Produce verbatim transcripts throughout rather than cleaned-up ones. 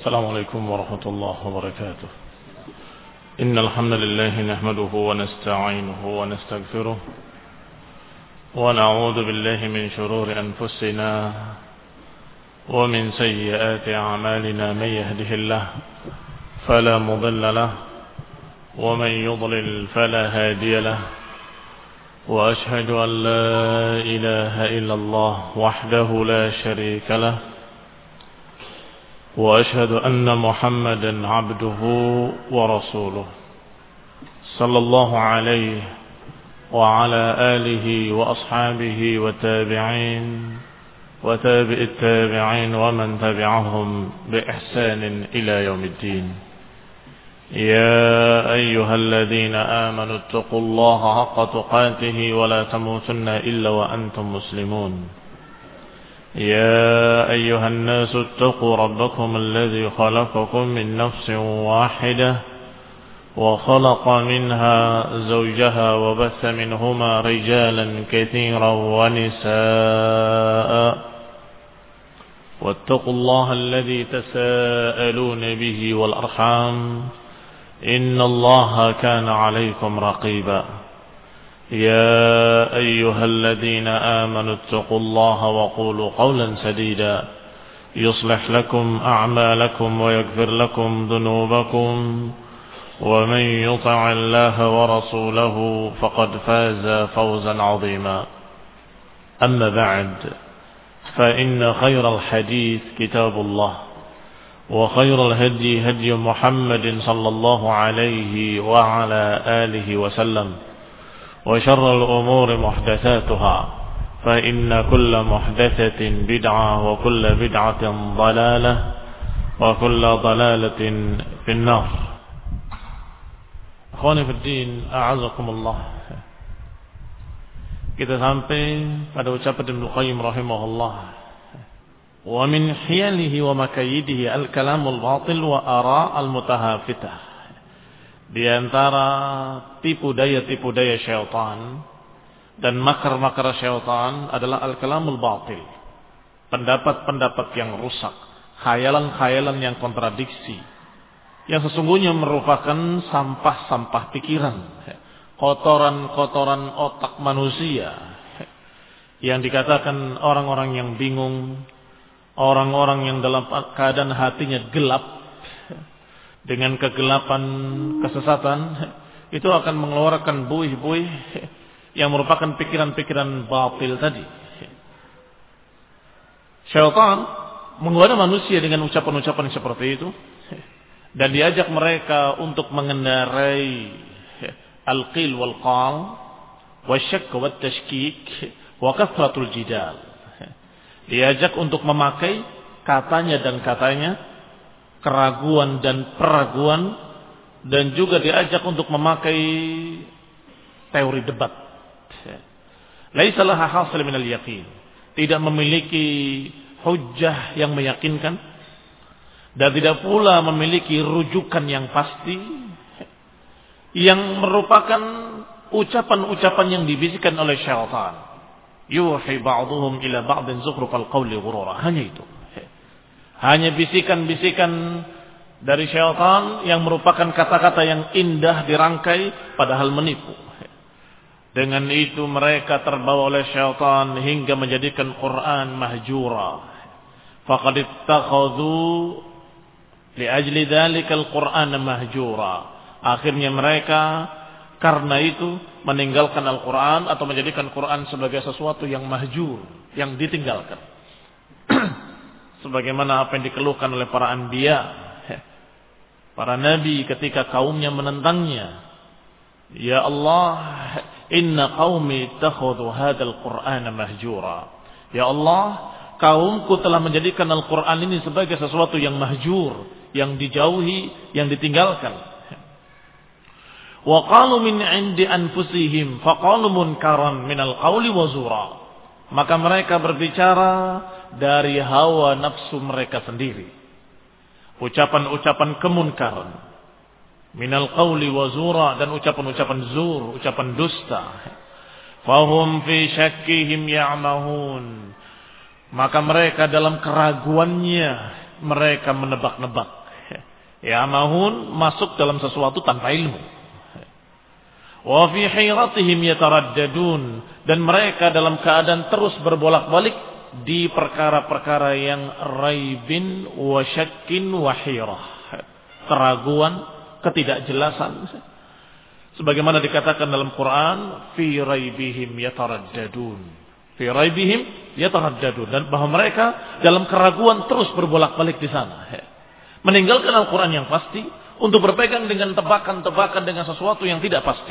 السلام عليكم ورحمة الله وبركاته. إن الحمد لله نحمده ونستعينه ونستغفره ونعوذ بالله من شرور أنفسنا ومن سيئات أعمالنا. من يهده الله فلا مضل له ومن يضلل فلا هادي له، وأشهد أن لا إله إلا الله وحده لا شريك له، وأشهد أن محمدا عبده ورسوله صلى الله عليه وعلى آله وأصحابه والتابعين وتابع التابعين ومن تبعهم بإحسان إلى يوم الدين. يا أيها الذين آمنوا اتقوا الله حق تقاته ولا تموتن إلا وأنتم مسلمون. يا أيها الناس اتقوا ربكم الذي خلقكم من نفس واحدة وخلق منها زوجها وبث منهما رجالا كثيرا ونساء، واتقوا الله الذي تساءلون به والأرحام إن الله كان عليكم رقيبا. يا أيها الذين آمنوا اتقوا الله وقولوا قولا سديدا يصلح لكم أعمالكم ويغفر لكم ذنوبكم، ومن يطع الله ورسوله فقد فاز فوزا عظيما. أما بعد، فإن خير الحديث كتاب الله، وخير الهدي هدي محمد صلى الله عليه وعلى آله وسلم، وشر الأمور محدثاتها، فإن كل محدثة بدعة وكل بدعة ضلالة وكل ضلالة في النار. Akhwani fi din, a'azakumullah. Kita sampai pada ucapan Ibnu Qayyim rahimahullah, wa min hiyalihi wa makayidihi al-kalamul batil wa ara al-mutahafitah. Di antara tipu daya-tipu daya syaitan dan makar-makar syaitan adalah al-kalamul batil, pendapat-pendapat yang rusak, khayalan-khayalan yang kontradiksi, yang sesungguhnya merupakan sampah-sampah pikiran, kotoran-kotoran otak manusia, yang dikatakan orang-orang yang bingung, orang-orang yang dalam keadaan hatinya gelap dengan kegelapan kesesatan, itu akan mengeluarkan buih-buih yang merupakan pikiran-pikiran batil tadi. Syaitan menggoda manusia dengan ucapan-ucapan seperti itu, dan diajak mereka untuk mengendarai al-qil wal-qal wasyak wat-tashkik wa kathratul jidal. Diajak untuk memakai katanya dan katanya, keraguan dan peraguan, dan juga diajak untuk memakai teori debat. Laisa laha hasil minal yaqin, tidak memiliki hujjah yang meyakinkan, dan tidak pula memiliki rujukan yang pasti, yang merupakan ucapan-ucapan yang dibisikkan oleh syaitan. Yuhi ba'duhum ila ba'din zukhrufal qawli ghurura. Hanya itu. Hanya bisikan-bisikan dari syaitan yang merupakan kata-kata yang indah dirangkai padahal menipu. Dengan itu mereka terbawa oleh syaitan hingga menjadikan Quran mahjura. Faqad ittakhadhu li ajli dzalika al-Qur'an mahjura. Akhirnya mereka karena itu meninggalkan Al-Quran atau menjadikan Quran sebagai sesuatu yang mahjur, yang ditinggalkan. Sebagaimana apa yang dikeluhkan oleh para anbiya, para nabi ketika kaumnya menentangnya. Ya Allah, inna qaumi ittakhadhu hadzal Qur'ana mahjura. Ya Allah, kaumku telah menjadikan Al-Quran ini sebagai sesuatu yang mahjur, yang dijauhi, yang ditinggalkan. Wa qalu min 'indi anfusihim faqalu munkaran minal qawli wa zura. Maka mereka berbicara dari hawa nafsu mereka sendiri, ucapan-ucapan kemunkaran, minal qawli wa zura, dan ucapan-ucapan zur, ucapan dusta. Fahum fi syakkihim ya'mahun. Maka mereka dalam keraguannya mereka menebak-nebak. Ya mahun masuk dalam sesuatu tanpa ilmu. Wa fi hiratihim yataraddadun, dan mereka dalam keadaan terus berbolak-balik di perkara-perkara yang raibin wa syakkin wa hirah. Keraguan, ketidakjelasan. Sebagaimana dikatakan dalam Quran, fi raibihim yataraddadun. Fi raibihim yataraddadun, dan bahwa mereka dalam keraguan terus berbolak-balik di sana. Meninggalkan Al-Quran yang pasti untuk berpegang dengan tebakan-tebakan dengan sesuatu yang tidak pasti.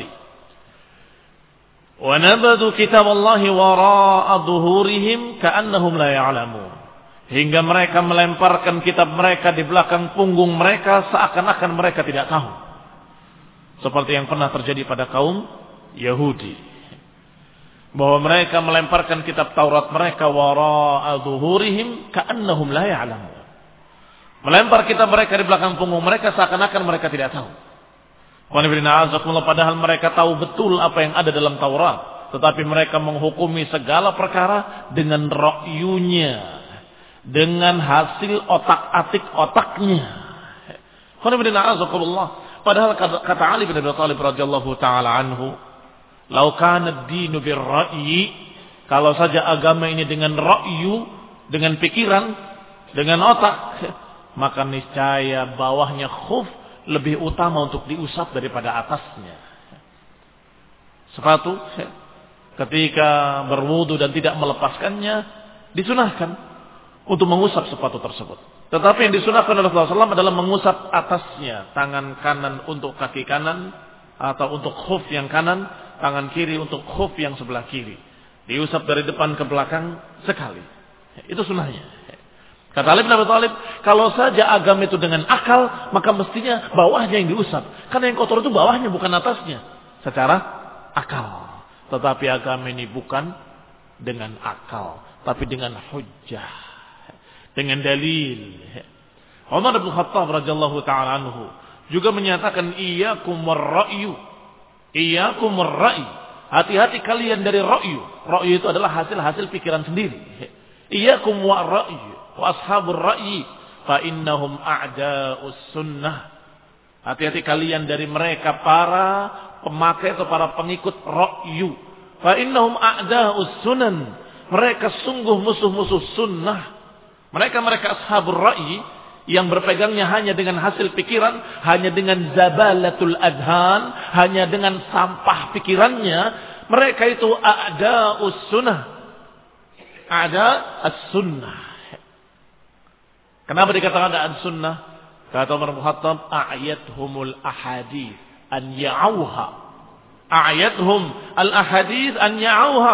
Wa nabadu kitaballahi wara'a dhuhurihim ka'annahum la ya'lamun. Hingga mereka melemparkan kitab mereka di belakang punggung mereka seakan-akan mereka tidak tahu. Seperti yang pernah terjadi pada kaum Yahudi. Bahwa mereka melemparkan kitab Taurat mereka wara'a dhuhurihim ka'annahum la ya'lamun. Melempar kitab mereka di belakang punggung mereka seakan-akan mereka tidak tahu. Padahal mereka tahu betul apa yang ada dalam Taurat, tetapi mereka menghukumi segala perkara dengan ra'yunya, dengan hasil otak-atik otaknya. Padahal kata Ali bin Abi Thalib radhiyallahu taala anhu, "Lau kana ad-dinu bir-ra'yi", kalau saja agama ini dengan ra'yu, dengan pikiran, dengan otak, maka niscaya bawahnya khuf lebih utama untuk diusap daripada atasnya. Sepatu ketika berwudu dan tidak melepaskannya disunahkan untuk mengusap sepatu tersebut. Tetapi yang disunahkan oleh Rasulullah shallallahu alaihi wasallam adalah mengusap atasnya, tangan kanan untuk kaki kanan atau untuk khuf yang kanan, tangan kiri untuk khuf yang sebelah kiri. Diusap dari depan ke belakang sekali. Itu sunnahnya. Kata Ali bin Abi Thalib, kalau saja agama itu dengan akal, maka mestinya bawahnya yang diusap. Karena yang kotor itu bawahnya, bukan atasnya. Secara akal. Tetapi agama ini bukan dengan akal, tapi dengan hujjah, dengan dalil. Umar bin Khattab radhiyallahu ta'ala anhu juga menyatakan, iyyakum war-ra'yu. Iyyakum war-ra'y. Hati-hati kalian dari ra'yu. Ra'yu itu adalah hasil-hasil pikiran sendiri. Iyyakum war-ra'yu wa ashabur ra'yi fa innahum a'da'us sunnah. Hati-hati kalian dari mereka para pemakai atau para pengikut ra'yu. Fa innahum a'da'us sunan. Mereka sungguh musuh-musuh sunnah. Mereka-mereka ashabur ra'yi yang berpegangnya hanya dengan hasil pikiran, hanya dengan zabalatul adhan, hanya dengan sampah pikirannya, mereka itu a'da'us sunnah. A'da'us sunnah. Kenapa dikatakan ada sunnah? Kata Umar bin Khattab, a'yathumul ahadits an ya'auha. A'yathum al ahadits an ya'auha.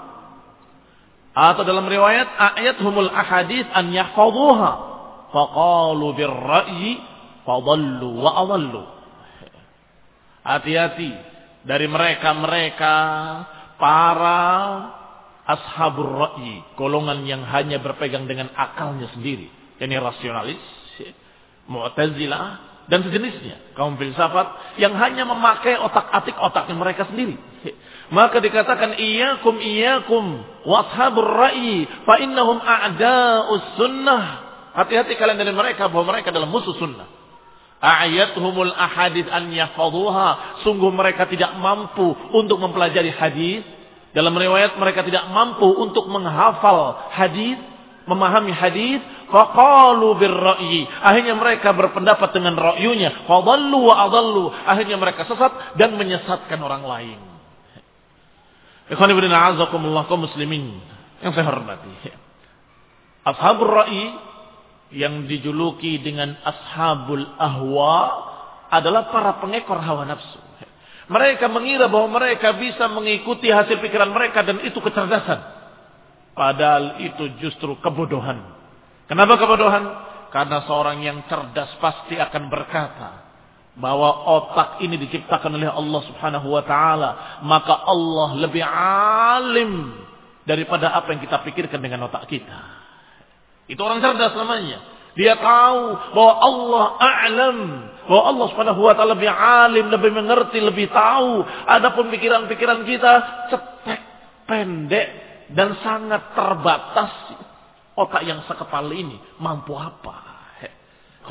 Atau dalam riwayat, a'yathumul ahadits an yahfazuha. Faqalu bir-ra'yi fadallu wa adallu. Hati-hati dari mereka-mereka para ashabur ra'yi, golongan yang hanya berpegang dengan akalnya sendiri. Ini rasionalis, Mu'tazilah dan sejenisnya, kaum filsafat yang hanya memakai otak-atik otaknya mereka sendiri. Maka dikatakan iyyakum iyyakum wa ashabur ra'yi fa innahum a'da'us sunnah. Hati-hati kalian dari mereka bahwa mereka adalah musuh sunnah. A'yathumul ahadits an yahfazuha. Sungguh mereka tidak mampu untuk mempelajari hadis. Dalam riwayat mereka tidak mampu untuk menghafal hadis, memahami hadis. Faqalu bir-ra'yi. Akhirnya mereka berpendapat dengan ra'yunya. Fadallu wa adallu. Akhirnya mereka sesat dan menyesatkan orang lain. Ikhwan ibn a'azakumullah kaum muslimin yang saya hormati. Ashabur ra'yi yang dijuluki dengan ashabul ahwa adalah para pengekor hawa nafsu. Mereka mengira bahwa mereka bisa mengikuti hasil pikiran mereka dan itu kecerdasan. Padahal itu justru kebodohan. Kenapa kebodohan? Karena seorang yang cerdas pasti akan berkata bahwa otak ini diciptakan oleh Allah Subhanahu wa taala, maka Allah lebih alim daripada apa yang kita pikirkan dengan otak kita. Itu orang cerdas namanya. Dia tahu bahwa Allah a'lam, bahwa Allah Subhanahu wa taala lebih alim, lebih mengerti, lebih tahu. Adapun pikiran-pikiran kita cetek, pendek dan sangat terbatas. Otak yang sekepal ini mampu apa?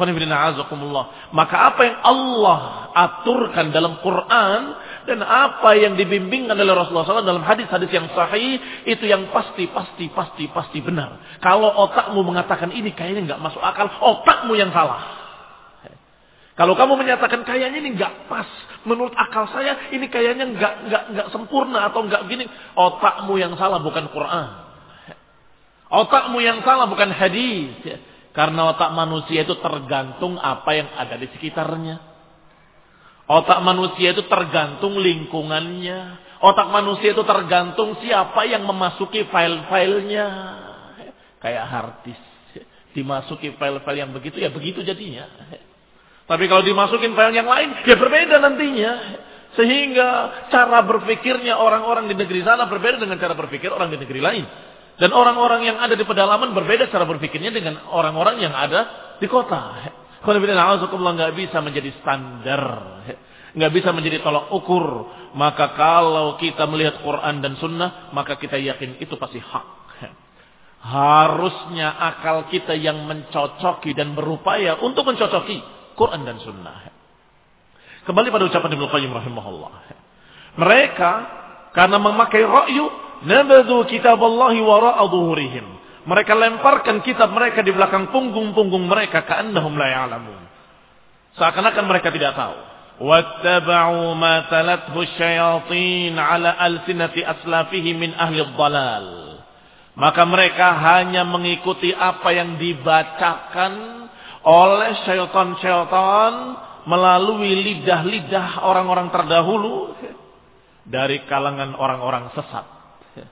Maka apa yang Allah aturkan dalam Quran dan apa yang dibimbingkan oleh Rasulullah shallallahu alaihi wasallam dalam hadis-hadis yang sahih, itu yang pasti, pasti, pasti, pasti benar. Kalau otakmu mengatakan ini kayaknya nggak masuk akal, otakmu yang salah. Kalau kamu menyatakan kayaknya ini nggak pas, menurut akal saya ini kayaknya nggak nggak nggak sempurna atau nggak gini, otakmu yang salah, bukan Quran. Otakmu yang salah, bukan hadis. Karena otak manusia itu tergantung apa yang ada di sekitarnya. Otak manusia itu tergantung lingkungannya. Otak manusia itu tergantung siapa yang memasuki file-filenya. Kayak hard disk. Dimasuki file-file yang begitu, ya begitu jadinya. Tapi kalau dimasukin file yang lain, ya berbeda nantinya. Sehingga cara berpikirnya orang-orang di negeri sana berbeda dengan cara berpikir orang di negeri lain. Dan orang-orang yang ada di pedalaman berbeda cara berpikirnya dengan orang-orang yang ada di kota. Kalau nggak bisa menjadi standar, nggak bisa menjadi tolak ukur. Maka kalau kita melihat Quran dan Sunnah, maka kita yakin itu pasti hak. Harusnya akal kita yang mencocoki dan berupaya untuk mencocoki Quran dan Sunnah. Kembali pada ucapan Ibnu Qayyim rahimahullah. Mereka karena memakai ra'yu, nabadhu kitaballahi wara'a dhuhurihim. Mereka lemparkan kitab mereka di belakang punggung-punggung mereka, ka'annahum la ya'lamun. Seakan-akan mereka tidak tahu. Wattaba'u ma talathu syayatin 'ala alsinati aslafihim min ahli dhalal. Maka mereka hanya mengikuti apa yang dibacakan oleh syaitan-syaitan melalui lidah-lidah orang-orang terdahulu dari kalangan orang-orang sesat.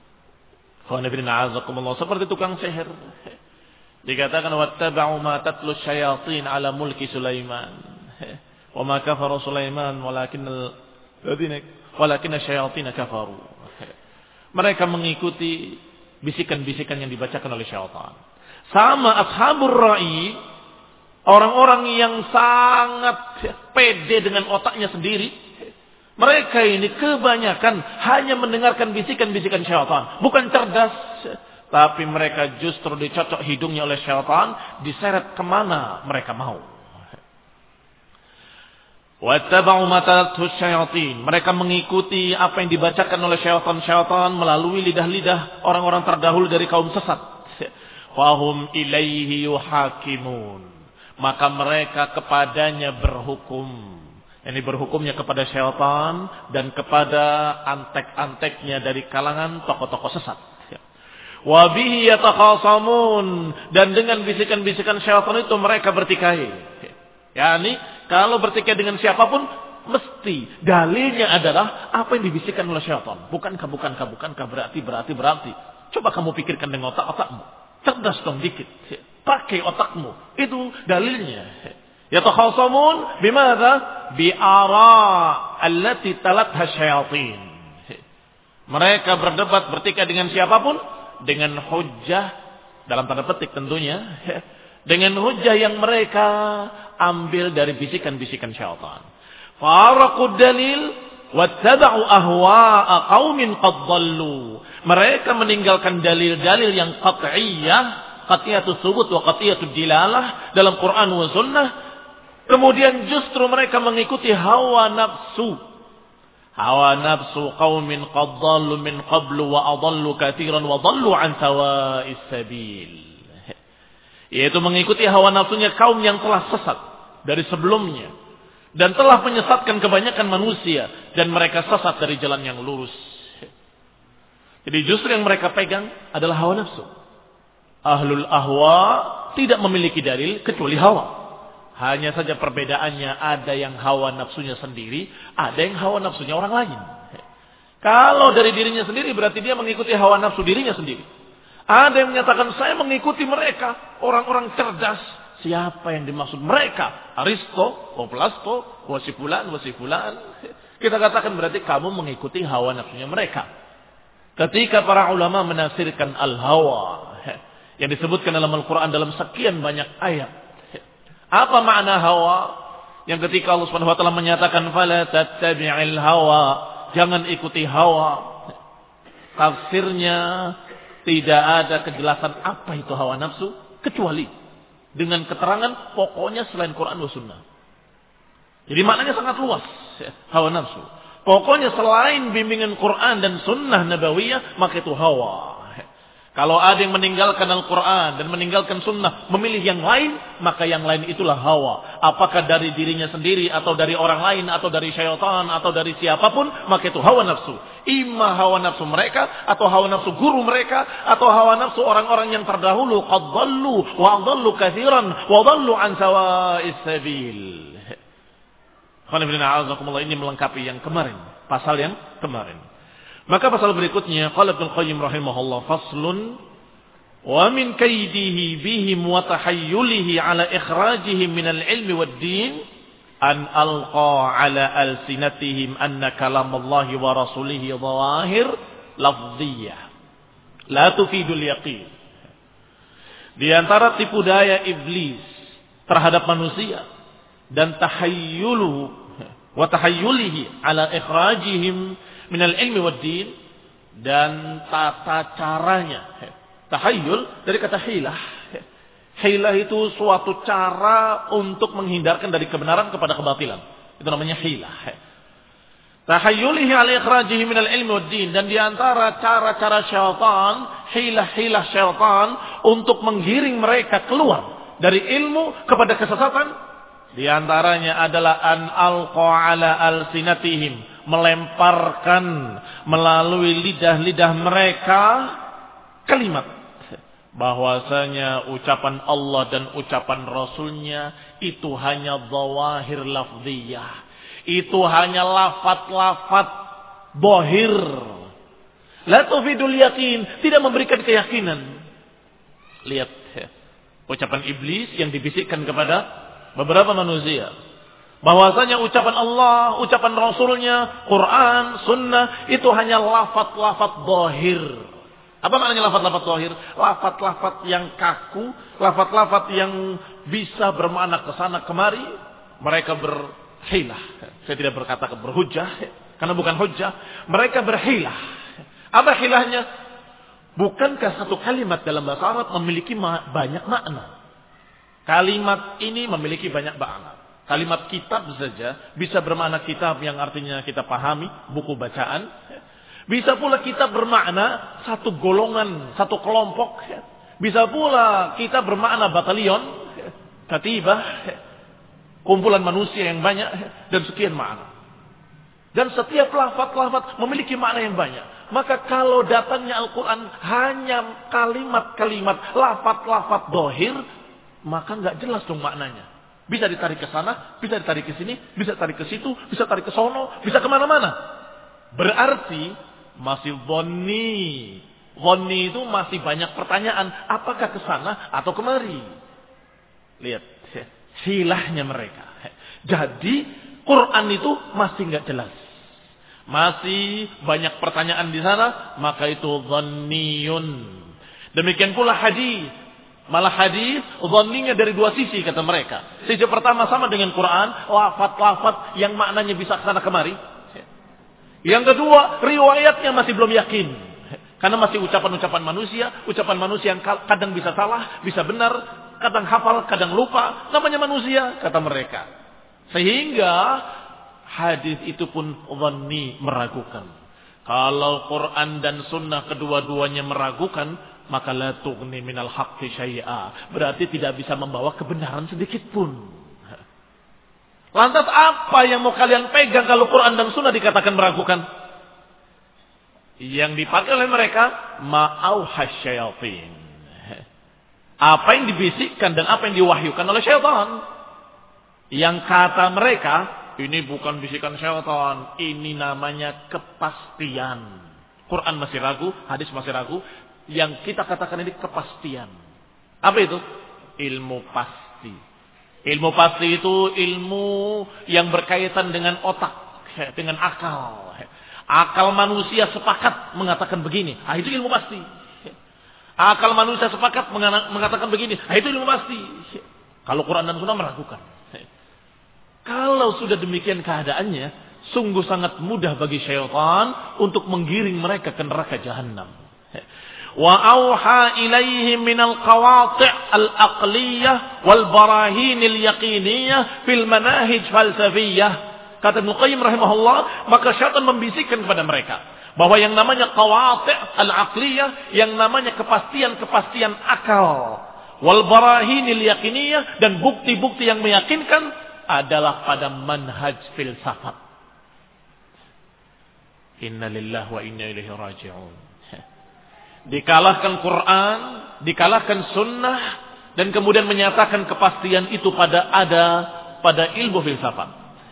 Seperti tukang sihir. Dikatakan wattaba'u ma tatlu syayatin ala mulki Sulaiman. Wa ma kafara Sulaiman walakin alladziina walakin asyayatin kafaru. Mereka mengikuti bisikan-bisikan yang dibacakan oleh syaitan. Sama ashabur ra'i, orang-orang yang sangat pede dengan otaknya sendiri. Mereka ini kebanyakan hanya mendengarkan bisikan-bisikan syaitan. Bukan cerdas. Tapi mereka justru dicocok hidungnya oleh syaitan. Diseret kemana mereka mau. Wattaba'u ma talathu syayatin. Mereka mengikuti apa yang dibacakan oleh syaitan-syaitan melalui lidah-lidah orang-orang terdahulu dari kaum sesat. Fahum ilaihi yuhakimun. Maka mereka kepadanya berhukum. Ini berhukumnya kepada syaitan dan kepada antek-anteknya dari kalangan tokoh-tokoh sesat. Wa bihi yatakhasamun, dan dengan bisikan-bisikan syaitan itu mereka bertikai. Yani kalau bertikai dengan siapapun mesti dalilnya adalah apa yang dibisikkan oleh syaitan. Bukankah bukankah bukankah berarti berarti berarti. Coba kamu pikirkan dengan otak-otakmu. Cerdas dong dikit. Pakai otakmu. Itu dalilnya. Yatakhasamun bimadza bi'ara allati talatha syayatin. Mereka berdebat bertikai dengan siapapun dengan hujjah dalam tanda petik tentunya, dengan hujjah yang mereka ambil dari bisikan-bisikan syaitan. Faraqud dalil wattaba'u ahwa'a qaumin qad dhallu. Mereka meninggalkan dalil-dalil yang qat'iyyah, qat'iyatus subut wa qat'iyatud dilalah dalam Quran wa sunnah. Kemudian justru mereka mengikuti hawa nafsu. Hawa nafsu qaumin qad dhallu min qablu wa adallu katsiran wa dhallu an sawa'is sabil. Yaitu mengikuti hawa nafsunya kaum yang telah sesat dari sebelumnya dan telah menyesatkan kebanyakan manusia dan mereka sesat dari jalan yang lurus. Jadi justru yang mereka pegang adalah hawa nafsu. Ahlul ahwa tidak memiliki dalil kecuali hawa. Hanya saja perbedaannya ada yang hawa nafsunya sendiri, ada yang hawa nafsunya orang lain. Kalau dari dirinya sendiri berarti dia mengikuti hawa nafsu dirinya sendiri. Ada yang menyatakan saya mengikuti mereka, orang-orang cerdas. Siapa yang dimaksud mereka? Aristo, Oplasto, Wasifulan, Wasifulan. Kita katakan berarti kamu mengikuti hawa nafsunya mereka. Ketika para ulama menafsirkan al-hawa yang disebutkan dalam Al-Quran dalam sekian banyak ayat. Apa makna hawa? Yang ketika Allah Subhanahu wa taala menyatakan fala tattabi'il hawa, jangan ikuti hawa. Tafsirnya tidak ada kejelasan apa itu hawa nafsu kecuali dengan keterangan pokoknya selain Quran dan Sunnah. Jadi maknanya sangat luas, hawa nafsu. Pokoknya selain bimbingan Quran dan Sunnah Nabawiyah, maka itu hawa. Kalau ada yang meninggalkan Al-Quran dan meninggalkan Sunnah, memilih yang lain, maka yang lain itulah hawa. Apakah dari dirinya sendiri, atau dari orang lain, atau dari syaitan, atau dari siapapun, maka itu hawa nafsu. Ima hawa nafsu mereka, atau hawa nafsu guru mereka, atau hawa nafsu orang-orang yang terdahulu. Qad dhallu wa dhallu katsiran wa dhallu an sawa'is sabil. Ini melengkapi yang kemarin, pasal yang kemarin. Maka pasal berikutnya, qala Ibnu Qayyim rahimahullah, faslun wa min kaidihi bihim wa tahayyulihi ala ikhrajihim min al-ilmi wad-din an alqa ala alsinatihim anna kalamallahi wa rasulihi dhawahir lafdhiyah la tufidul yaqin. Di antara tipu daya iblis terhadap manusia dan tahayyuluhu wa tahayyulihi ala ikhrajihim minal ilmi wad din, dan tata caranya. Tahayyul dari kata hilah. Hilah itu suatu cara untuk menghindarkan dari kebenaran kepada kebatilan. Itu namanya hilah. Tahayyulihi ala ikhrajihi minal ilmi wad din, dan diantara cara-cara syaitan, hilah-hilah syaitan untuk menggiring mereka keluar dari ilmu kepada kesesatan, diantaranya adalah an alqa ala alsinatihim, melemparkan melalui lidah-lidah mereka kalimat bahwasanya ucapan Allah dan ucapan Rasulnya itu hanya dhawahir lafziyah, itu hanya lafaz-lafaz bohir, la tufidul yakin, tidak memberikan keyakinan. Lihat ucapan iblis yang dibisikkan kepada beberapa manusia, bahwasanya ucapan Allah, ucapan Rasulnya, Quran, Sunnah, itu hanya lafaz-lafaz zahir. Apa maknanya lafaz-lafaz zahir? Lafaz-lafaz yang kaku, lafaz-lafaz yang bisa bermakna ke sana kemari. Mereka berhilah. Saya tidak berkata berhujjah, karena bukan hujjah. Mereka berhilah. Apa hilahnya? Bukankah satu kalimat dalam bahasa Arab memiliki banyak makna? Kalimat ini memiliki banyak makna. Kalimat kitab saja bisa bermakna kitab yang artinya kita pahami, buku bacaan. Bisa pula kitab bermakna satu golongan, satu kelompok. Bisa pula kitab bermakna batalion, katibah, kumpulan manusia yang banyak, dan sekian makna. Dan setiap lafaz-lafaz memiliki makna yang banyak. Maka kalau datangnya Al-Quran hanya kalimat-kalimat, lafaz-lafaz dohir, maka nggak jelas dong maknanya. Bisa ditarik ke sana, bisa ditarik ke sini, bisa tarik ke situ, bisa tarik ke sono, bisa kemana-mana. Berarti masih dhonni. Dhonni itu masih banyak pertanyaan. Apakah ke sana atau kemari? Lihat, hilahnya mereka. Jadi Quran itu masih nggak jelas. Masih banyak pertanyaan di sana, maka itu dhanniyun. Demikian pula hadis. Malah hadis dhanninya dari dua sisi kata mereka. Sisi pertama sama dengan Quran, lafaz-lafaz yang maknanya bisa kesana kemari. Yang kedua, riwayatnya masih belum yakin. Karena masih ucapan-ucapan manusia, ucapan manusia yang kadang bisa salah, bisa benar, kadang hafal, kadang lupa, namanya manusia kata mereka. Sehingga hadis itu pun dhanni, meragukan. Kalau Quran dan Sunnah kedua-duanya meragukan, maka la tughni minal haqqi syai'a. Berarti tidak bisa membawa kebenaran sedikit pun. Lantas apa yang mau kalian pegang kalau Quran dan Sunnah dikatakan meragukan? Yang dipakai oleh mereka ma'auhash syayatin. Apa yang dibisikkan dan apa yang diwahyukan oleh syaitan. Yang kata mereka, ini bukan bisikan syaitan, ini namanya kepastian. Quran masih ragu, hadis masih ragu. Yang kita katakan ini kepastian. Apa itu? Ilmu pasti. Ilmu pasti itu ilmu yang berkaitan dengan otak, dengan akal. Akal manusia sepakat mengatakan begini. Ah, itu ilmu pasti. Akal manusia sepakat mengatakan begini. Ah, itu ilmu pasti. Kalau Quran dan Sunnah meragukan. Kalau sudah demikian keadaannya, sungguh sangat mudah bagi syaitan untuk menggiring mereka ke neraka jahanam. Wa auha ilaihim minal qawati' al-aqliyah wal barahin al-yaqiniyah fil manahij falsafiyah. Kata Ibnu Qayyim rahimahullah, maka syaitan membisikkan kepada mereka bahwa yang namanya qawati' al-aqliyah, yang namanya kepastian-kepastian akal, wal barahin al-yaqiniyah, dan bukti-bukti yang meyakinkan adalah pada manhaj filsafat. Inna lillahi wa inna ilaihi raji'un. Dikalahkan Quran, dikalahkan sunnah, dan kemudian menyatakan kepastian itu pada ada pada ilmu filsafat.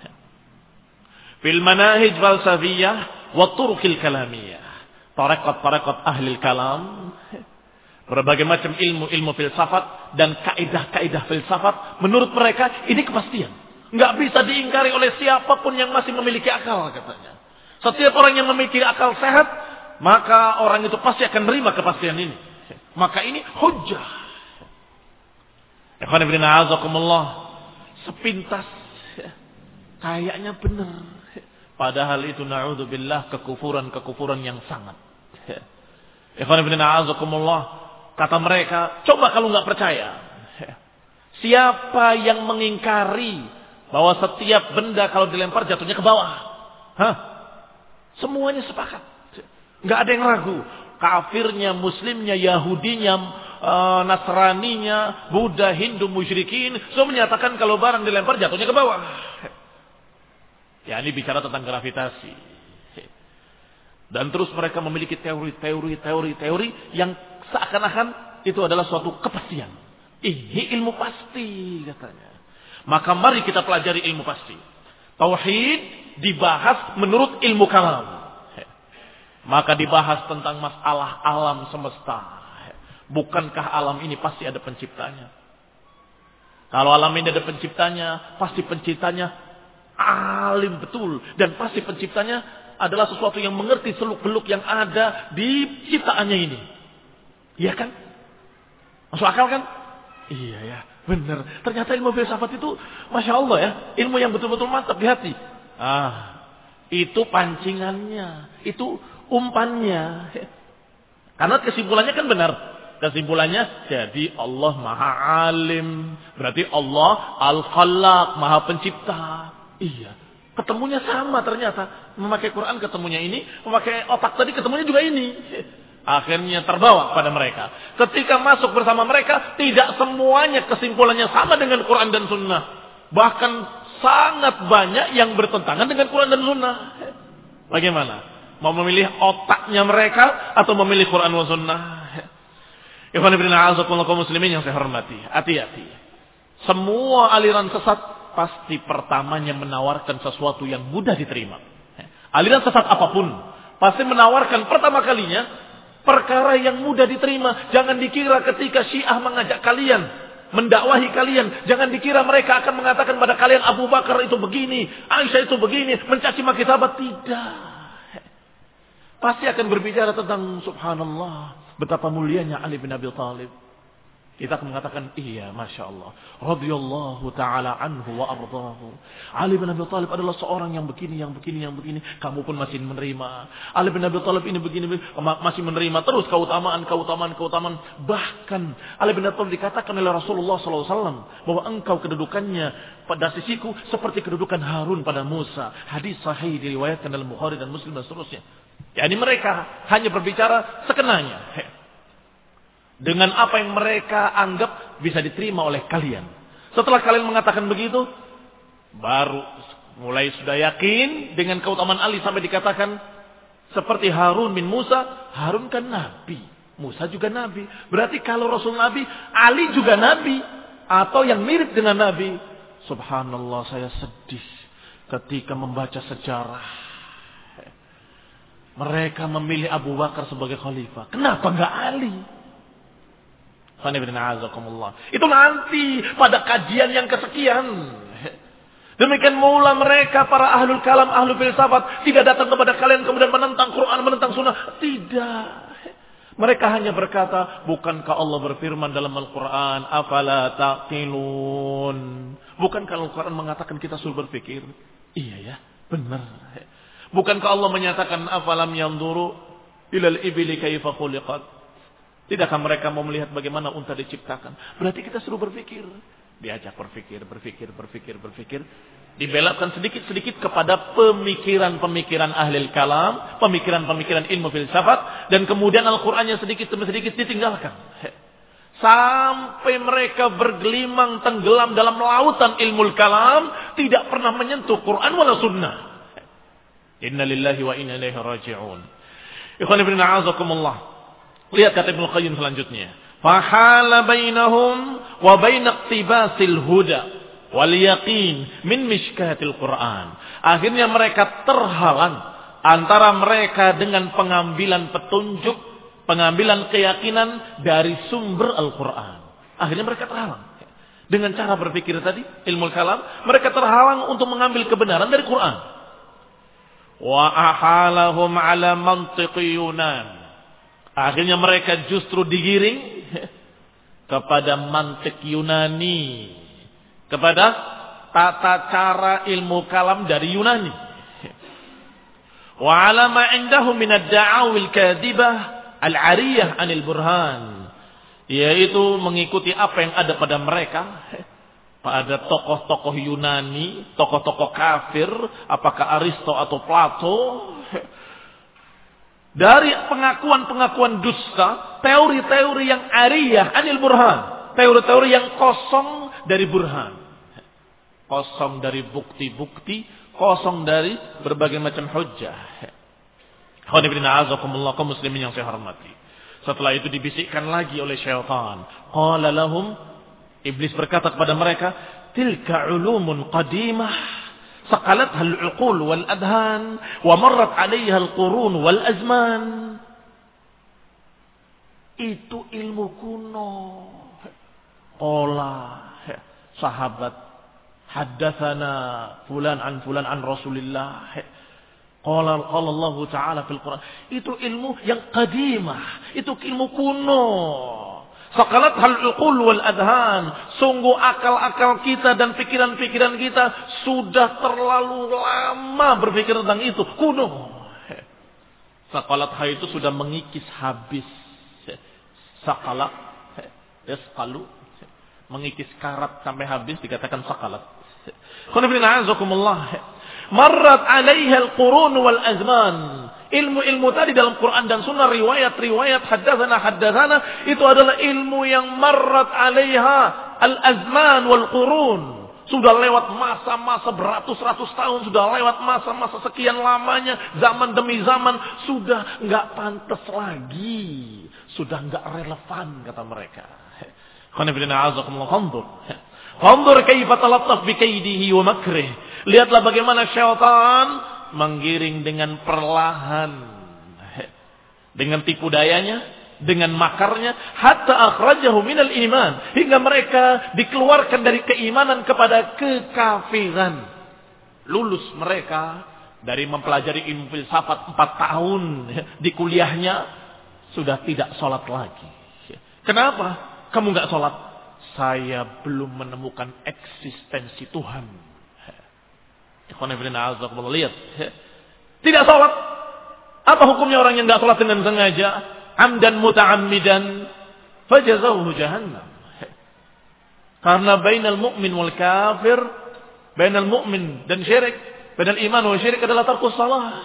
Fil manahij falsafiyah wa turuqil kalamiyah. Tarekat-tarekat ahli kalam, berbagai macam ilmu-ilmu filsafat dan kaidah-kaidah filsafat, menurut mereka ini kepastian. Enggak bisa diingkari oleh siapapun yang masih memiliki akal, katanya. Setiap orang yang memiliki akal sehat, maka orang itu pasti akan menerima kepastian ini. Maka ini hujjah. Ikhwan fillah a'azakumullah, sepintas kayaknya benar. Padahal itu na'udzubillah kekufuran-kekufuran yang sangat. Ikhwan fillah a'azakumullah, kata mereka, coba kalau enggak percaya, siapa yang mengingkari bahwa setiap benda kalau dilempar jatuhnya ke bawah? Hah? Semuanya sepakat. Enggak ada yang ragu. Kafirnya, muslimnya, Yahudinya, uh, Nasraninya, Buddha, Hindu, musyrikin, semua menyatakan kalau barang dilempar jatuhnya ke bawah. Ya, ini bicara tentang gravitasi. Dan terus mereka memiliki teori-teori, teori-teori yang seakan-akan itu adalah suatu kepastian. Ini ilmu pasti, katanya. Maka mari kita pelajari ilmu pasti. Tauhid dibahas menurut ilmu kalam. Maka dibahas tentang masalah alam semesta. Bukankah alam ini pasti ada penciptanya? Kalau alam ini ada penciptanya, pasti penciptanya alim betul. Dan pasti penciptanya adalah sesuatu yang mengerti seluk-beluk yang ada di ciptaannya ini. Iya kan? Masuk akal kan? Iya ya, benar. Ternyata ilmu filsafat itu, Masya Allah ya, ilmu yang betul-betul mantap di hati. Ah, itu pancingannya, itu umpannya. Karena kesimpulannya kan benar. Kesimpulannya, jadi Allah Maha Alim. Berarti Allah Al-Khallaq, Maha Pencipta. Iya, ketemunya sama ternyata. Memakai Quran ketemunya ini, memakai otak tadi ketemunya juga ini. Akhirnya terbawa pada mereka. Ketika masuk bersama mereka, tidak semuanya kesimpulannya sama dengan Quran dan Sunnah. Bahkan sangat banyak yang bertentangan dengan Quran dan Sunnah. Bagaimana? Mau memilih otaknya mereka atau memilih Quran dan Sunnah? Ikhwan fillah a'azakumullah kaum muslimin yang saya hormati. Hati-hati. Semua aliran sesat pasti pertamanya menawarkan sesuatu yang mudah diterima. Aliran sesat apapun pasti menawarkan pertama kalinya perkara yang mudah diterima. Jangan dikira ketika Syiah mengajak kalian, mendakwahi kalian, jangan dikira mereka akan mengatakan pada kalian Abu Bakar itu begini, Aisyah itu begini, mencaci maki sahabat. Tidak. Pasti akan berbicara tentang subhanallah, betapa mulianya Ali bin Abi Thalib. Kita akan mengatakan, iya, Masya Allah. Radiyallahu ta'ala anhu wa ardahu. Ali bin Abi Thalib adalah seorang yang begini, yang begini, yang begini. Kamu pun masih menerima. Ali bin Abi Thalib ini begini, masih menerima. Terus keutamaan, keutamaan, keutamaan. Bahkan, Ali bin Abi Thalib dikatakan oleh Rasulullah shallallahu alaihi wasallam bahwa engkau kedudukannya pada sisiku seperti kedudukan Harun pada Musa. Hadis sahih diriwayatkan dalam Bukhari dan Muslim dan seterusnya. Jadi mereka hanya berbicara sekenanya. Dengan apa yang mereka anggap bisa diterima oleh kalian. Setelah kalian mengatakan begitu, baru mulai sudah yakin dengan keutamaan Ali sampai dikatakan seperti Harun bin Musa. Harun kan Nabi, Musa juga Nabi. Berarti kalau Rasul Nabi, Ali juga Nabi atau yang mirip dengan Nabi. Subhanallah, saya sedih ketika membaca sejarah. Mereka memilih Abu Bakar sebagai khalifah. Kenapa enggak Ali? Itu nanti pada kajian yang kesekian. Demikian mula mereka para ahlul kalam, ahlul filsafat tidak datang kepada kalian kemudian menentang Quran, menentang Sunnah. Tidak. Mereka hanya berkata, bukankah Allah berfirman dalam Al-Quran, afala taqilun? Bukankah Al-Quran mengatakan kita suruh berpikir? Iya ya, benar. Bukankah Allah menyatakan afalam yanzuru ilal ibili kaifa khuliqat? Tidakkah mereka mau melihat bagaimana unta diciptakan? Berarti kita suruh berpikir. Diajak berpikir, berpikir, berpikir, berpikir. Dibelokkan sedikit-sedikit kepada pemikiran-pemikiran ahli kalam, pemikiran-pemikiran ilmu filsafat, dan kemudian Al-Qur'annya sedikit demi sedikit ditinggalkan. Sampai mereka bergelimang tenggelam dalam lautan ilmu kalam, tidak pernah menyentuh Quran wala sunnah. Inna lillahi wa inna ilaihi raji'un. Ikhwan ibn a'azakumullah. Lihat kata Ibnu Qayyim selanjutnya. Fahala bainahum wa bain iqtibasil huda wal yaqin min mishkatil Quran. Akhirnya mereka terhalang antara mereka dengan pengambilan petunjuk, pengambilan keyakinan dari sumber Al-Quran. Akhirnya mereka terhalang. Dengan cara berpikir tadi, ilmu kalam, mereka terhalang untuk mengambil kebenaran dari Quran. Wa ahalahum ala mantiqi Yunan. Akhirnya mereka justru digiring kepada mantik Yunani, kepada tata cara ilmu kalam dari Yunani. Wa ala ma indahum min ad-da'awil kadhibah al-'ariyah 'anil burhan, yaitu mengikuti apa yang ada pada mereka, pada tokoh-tokoh Yunani, tokoh-tokoh kafir, apakah Aristo atau Plato. Dari pengakuan-pengakuan dusta, teori-teori yang ariyah anil burhan, teori-teori yang kosong dari burhan, kosong dari bukti-bukti, kosong dari berbagai macam hujjah. Kaum muslimin yang saya hormati. Setelah itu dibisikkan lagi oleh syaitan. Qala lahum, iblis berkata kepada mereka, tilka ulumun qadimah saqalatha al-uqul wal adhan wa marrat 'alayha al-qurun wal azman. Itu ilmu kuno. Qala sahabat haddatsana fulan an fulan an Rasulillah. Qala qala Allah Ta'ala fil Quran. Itu ilmu yang qadimah, itu ilmu kuno. Saqalat hal uqul wal adhan. Sungguh akal-akal kita dan pikiran-pikiran kita sudah terlalu lama berpikir tentang itu. Kuno. Saqalat hal itu sudah mengikis habis. Saqalat yasqalu, mengikis karat sampai habis dikatakan saqalat. Qulna azakumullah. Marrat 'alaiha al-qurun wal azman. Ilmu-ilmu tadi dalam Quran dan Sunnah, riwayat-riwayat, haddatsana haddatsana, itu adalah ilmu yang marrat 'alaiha al-azman wal qurun. Sudah lewat masa-masa beratus-ratus tahun, sudah lewat masa-masa sekian lamanya, zaman demi zaman, sudah enggak pantas lagi, sudah enggak relevan kata mereka. Khana bin a'azakumullah, fanzur. Fanzur kaifa talattaf bi kaidihi wa makrih. Lihatlah bagaimana syaitan menggiring dengan perlahan, dengan tipu dayanya, dengan makarnya, hatta akhrajahu minal iman, hingga mereka dikeluarkan dari keimanan kepada kekafiran. Lulus mereka dari mempelajari ilmu filsafat empat tahun di kuliahnya, sudah tidak sholat lagi. Kenapa kamu nggak sholat? Saya belum menemukan eksistensi Tuhan. Lihat, tidak sholat. Apa hukumnya orang yang tidak sholat dengan sengaja, amdan muta'ammidan, fajazahu jahannam. Karena bainal mu'min wal kafir, bainal mu'min dan syirik, bainal iman wal syirik adalah tarkus salah.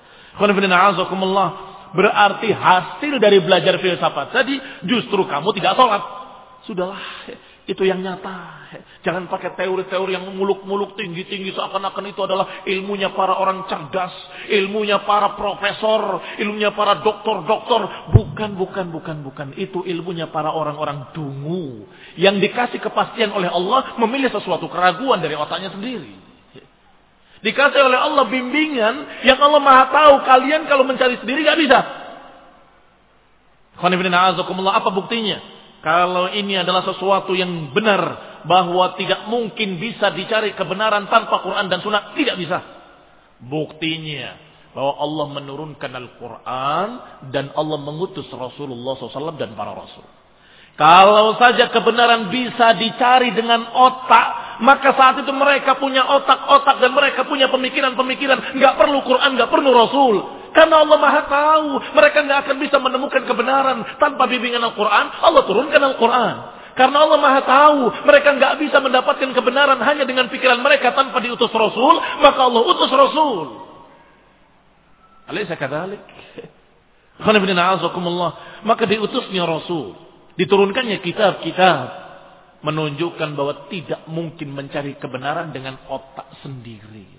Berarti hasil dari belajar filsafat tadi justru kamu tidak sholat. Sudahlah, itu yang nyata. Jangan pakai teori-teori yang muluk-muluk tinggi-tinggi seakan-akan itu adalah ilmunya para orang cerdas, ilmunya para profesor, ilmunya para doktor-doktor. Bukan, bukan, bukan, bukan. Itu ilmunya para orang-orang dungu yang dikasih kepastian oleh Allah memilih sesuatu keraguan dari otaknya sendiri. Dikasih oleh Allah bimbingan yang Allah Maha tahu, kalian kalau mencari sendiri gak bisa. Apa buktinya? Kalau ini adalah sesuatu yang benar, bahwa tidak mungkin bisa dicari kebenaran tanpa Quran dan Sunnah, tidak bisa. Buktinya bahwa Allah menurunkan Al-Quran dan Allah mengutus Rasulullah shallallahu alaihi wasallam dan para Rasul. Kalau saja kebenaran bisa dicari dengan otak, maka saat itu mereka punya otak-otak dan mereka punya pemikiran-pemikiran. Nggak perlu Quran, nggak perlu Rasul. Karena Allah Maha tahu mereka nggak akan bisa menemukan kebenaran tanpa bimbingan Al-Quran. Allah turunkan Al-Quran. Karena Allah Maha tahu mereka nggak bisa mendapatkan kebenaran hanya dengan pikiran mereka tanpa diutus Rasul, maka Allah utus Rasul. Alaysa kadzalik? Maka diutusnya Rasul, diturunkannya kitab-kitab, menunjukkan bahwa tidak mungkin mencari kebenaran dengan otak sendiri.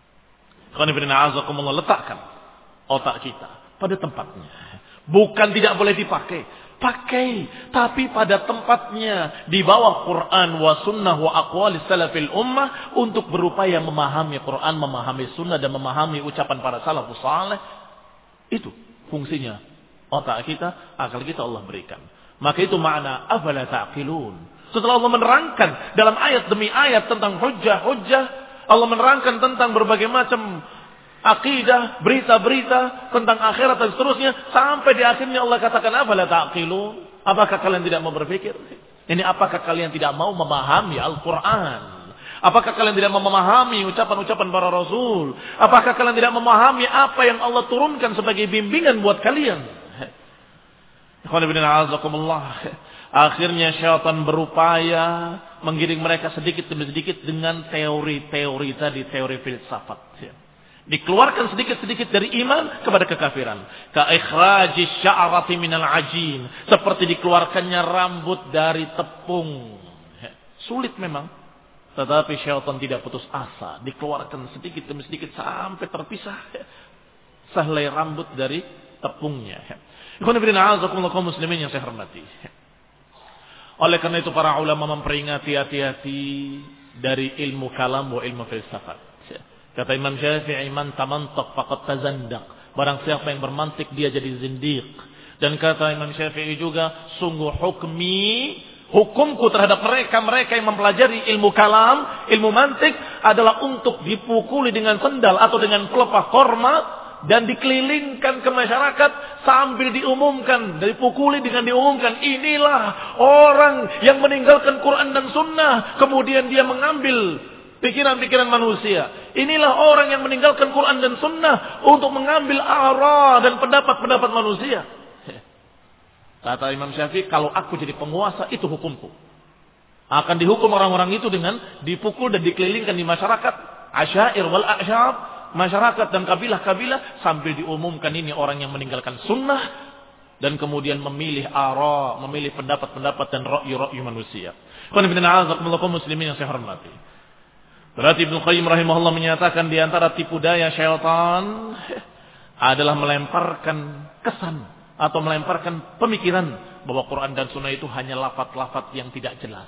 Letakkan otak kita pada tempatnya. Bukan tidak boleh dipakai, pakai, tapi pada tempatnya, di bawah Quran wa sunnah wa aqwali salafil ummah, untuk berupaya memahami Quran, memahami sunnah, dan memahami ucapan para salafus saleh. Itu fungsinya otak kita, akal kita Allah berikan. Maka itu makna afala ta'qilun. Setelah Allah menerangkan dalam ayat demi ayat tentang hujjah-hujjah, Allah menerangkan tentang berbagai macam akidah, berita-berita tentang akhirat dan seterusnya, sampai di akhirnya Allah katakan afala ta'qilun. Apakah kalian tidak mau berpikir? Ini apakah kalian tidak mau memahami Al-Quran? Apakah kalian tidak mau memahami ucapan-ucapan para Rasul? Apakah kalian tidak memahami apa yang Allah turunkan sebagai bimbingan buat kalian? Akhirnya syaitan berupaya menggiring mereka sedikit demi sedikit dengan teori-teori tadi, teori filsafat. Dikeluarkan sedikit-sedikit dari iman kepada kekafiran. Ka ikhrajis sya'rati minal ajin. Seperti dikeluarkannya rambut dari tepung. Sulit memang. Tetapi syaitan tidak putus asa. Dikeluarkan sedikit demi sedikit sampai terpisah sehelai rambut dari tepungnya. Ikhwan fillah kaum muslimin yang saya hormati. Oleh karena itu para ulama memperingatih hati-hati dari ilmu kalam wa ilmu filsafat. Kata Imam Syafi'i, man tamantak faqad tazandaq. Barang siapa yang bermantik dia jadi zindiq. Dan kata Imam Syafi'i juga, sungguh hukmi, hukumku terhadap mereka-mereka yang mempelajari ilmu kalam, ilmu mantik, adalah untuk dipukuli dengan sendal atau dengan pelepah korma, dan dikelilingkan ke masyarakat sambil diumumkan, dipukuli dengan diumumkan, inilah orang yang meninggalkan Quran dan Sunnah, kemudian dia mengambil pikiran-pikiran manusia. Inilah orang yang meninggalkan Quran dan Sunnah untuk mengambil ara dan pendapat-pendapat manusia. Kata Imam Syafi'i, kalau aku jadi penguasa, itu hukumku. Akan dihukum orang-orang itu dengan dipukul dan dikelilingkan di masyarakat. Asyair wal a'syab, masyarakat dan kabilah-kabilah, sambil diumumkan ini orang yang meninggalkan sunnah, dan kemudian memilih ara, memilih pendapat-pendapat dan ra'yu-ra'yu manusia. Qul muslimin yang saya hormati. Berarti Ibnu Qayyim rahimahullah menyatakan di antara tipu daya syaitan adalah melemparkan kesan atau melemparkan pemikiran bahwa Quran dan Sunnah itu hanya lafaz-lafaz yang tidak jelas.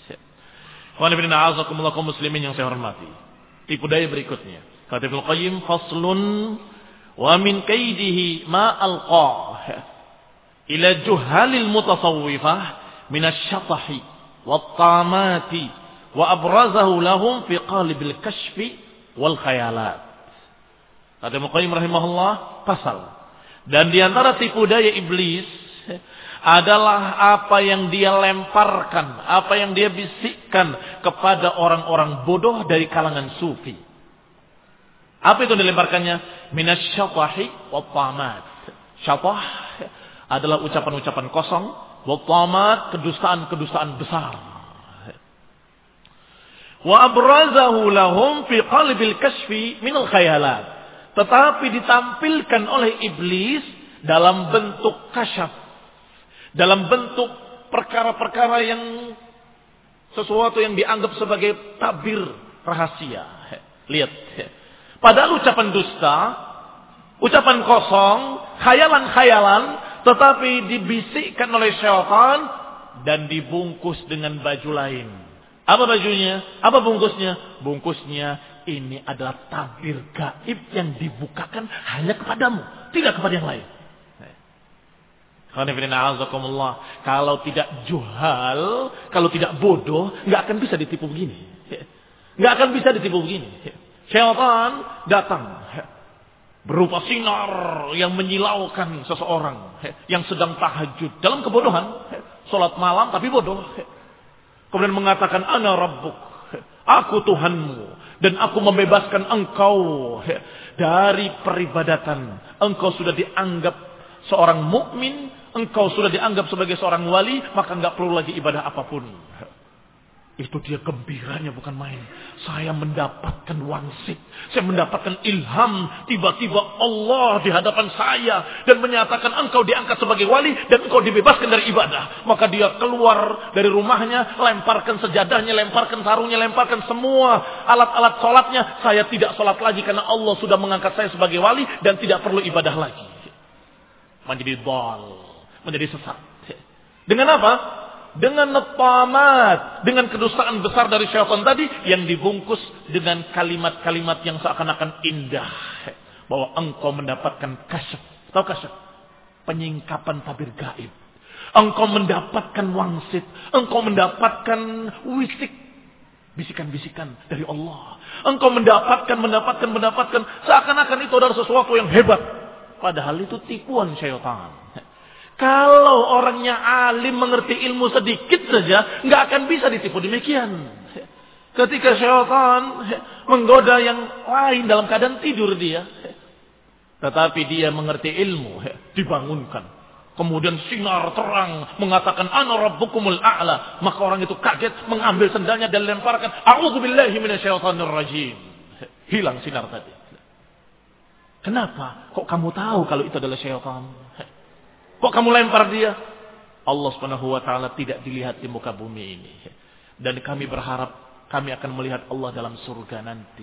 Kaum muslimin yang saya hormati. Tipu daya berikutnya. Kata Ibnu Qayyim, faslun wa min kaidihi ma alqa ila juhalil mutasawwifah min asy-syatahi wat-tamati wa abrazahu lahum fi qalibil kashfi wal khayalat. Kata Ibnu Qayyim rahimahullah, pasal. Dan di antara tipu daya iblis adalah apa yang dia lemparkan, apa yang dia bisikkan kepada orang-orang bodoh dari kalangan sufi. Apa itu dilemparkannya? Minasyatahi wa tamat. Syatah adalah ucapan-ucapan kosong, wa tamat kedustaan-kedustaan besar. Wa abrazahu lahum fi qalbil kashfi minal khayalat. Tetapi ditampilkan oleh iblis dalam bentuk kasyaf, dalam bentuk perkara-perkara yang sesuatu yang dianggap sebagai tabir rahasia. Lihat, padahal ucapan dusta, ucapan kosong, khayalan-khayalan, tetapi dibisikkan oleh syaitan dan dibungkus dengan baju lain. Apa bajunya? Apa bungkusnya? Bungkusnya ini adalah tabir gaib yang dibukakan hanya kepadamu, tidak kepada yang lain. Kalau tidak juhal, kalau tidak bodoh, nggak akan bisa ditipu begini. Nggak akan bisa ditipu begini. Syaitan datang berupa sinar yang menyilaukan seseorang yang sedang tahajud dalam kebodohan, sholat malam tapi bodoh. Kemudian mengatakan, ana rabbuk, aku Tuhanmu. Dan aku membebaskan engkau dari peribadatan. Engkau sudah dianggap seorang mukmin, engkau sudah dianggap sebagai seorang wali, maka enggak perlu lagi ibadah apapun. Itu dia gembiranya bukan main. Saya mendapatkan wangsit. Saya mendapatkan ilham. Tiba-tiba Allah di hadapan saya. Dan menyatakan engkau diangkat sebagai wali. Dan engkau dibebaskan dari ibadah. Maka dia keluar dari rumahnya. Lemparkan sejadahnya. Lemparkan sarungnya. Lemparkan semua alat-alat sholatnya. Saya tidak sholat lagi. Karena Allah sudah mengangkat saya sebagai wali. Dan tidak perlu ibadah lagi. Menjadi dhal. Menjadi sesat. Dengan apa? Dengan netamat, dengan kedustaan besar dari syaitan tadi yang dibungkus dengan kalimat-kalimat yang seakan-akan indah, bahwa engkau mendapatkan kasyaf. Tahu kasyaf? Penyingkapan tabir gaib. Engkau mendapatkan wangsit, engkau mendapatkan wisik, bisikan-bisikan dari Allah. Engkau mendapatkan, mendapatkan, mendapatkan, seakan-akan itu adalah sesuatu yang hebat. Padahal itu tipuan syaitan. Kalau orangnya alim mengerti ilmu sedikit saja, nggak akan bisa ditipu demikian. Ketika syaitan menggoda yang lain dalam keadaan tidur dia, tetapi dia mengerti ilmu, dibangunkan. Kemudian sinar terang mengatakan ana rabbukumul a'la, maka orang itu kaget mengambil sendalnya dan lemparkan. A'udzubillahi minasyaitonir rajim. Hilang sinar tadi. Kenapa? Kok kamu tahu kalau itu adalah syaitan? Kok kamu lempar dia? Allah Subhanahu wa taala tidak dilihat di muka bumi ini. Dan kami berharap kami akan melihat Allah dalam surga nanti.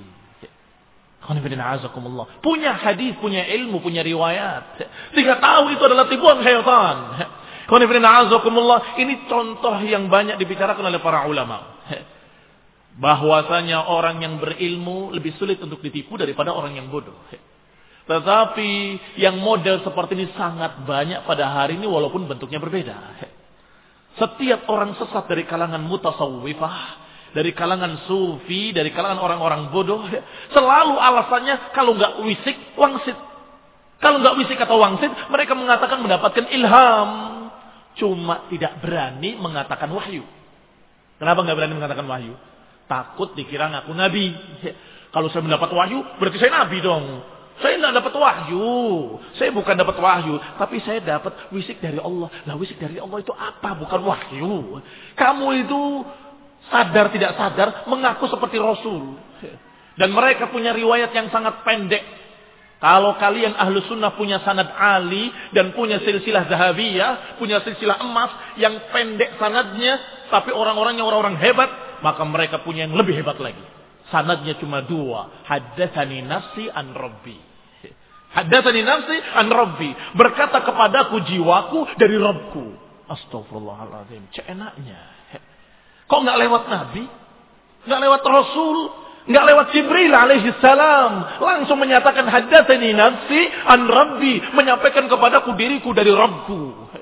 Punya hadis, punya ilmu, punya riwayat. Sehingga tahu itu adalah tipuan syaitan. Ini contoh yang banyak dibicarakan oleh para ulama. Bahwasanya orang yang berilmu lebih sulit untuk ditipu daripada orang yang bodoh. Tetapi yang model seperti ini sangat banyak pada hari ini walaupun bentuknya berbeda. Setiap orang sesat dari kalangan mutasawwifah, dari kalangan sufi, dari kalangan orang-orang bodoh, selalu alasannya kalau nggak wisik, wangsit. Kalau nggak wisik atau wangsit, mereka mengatakan mendapatkan ilham. Cuma tidak berani mengatakan wahyu. Kenapa nggak berani mengatakan wahyu? Takut dikira ngaku nabi. Kalau saya mendapat wahyu, berarti saya nabi dong. Saya tidak dapat wahyu. Saya bukan dapat wahyu. Tapi saya dapat wisik dari Allah. Lah wisik dari Allah itu apa? Bukan wahyu. Kamu itu sadar tidak sadar mengaku seperti Rasul. Dan mereka punya riwayat yang sangat pendek. Kalau kalian ahlu sunnah punya sanad Ali. Dan punya silsilah zahabiyah. Punya silsilah emas. Yang pendek sanadnya. Tapi orang-orangnya orang-orang hebat. Maka mereka punya yang lebih hebat lagi. Sanadnya cuma dua. Haddatsani nafsi an Rabbi. Haddatsani nafsi an Rabbi. Berkata kepadaku jiwaku dari Rabbku. Astagfirullahaladzim. Ceenaknya. Kok nggak lewat Nabi? Nggak lewat Rasul? Nggak lewat Jibril alaihi salam? Langsung menyatakan haddatsani nafsi an Rabbi. Menyampaikan kepadaku diriku dari Rabbku.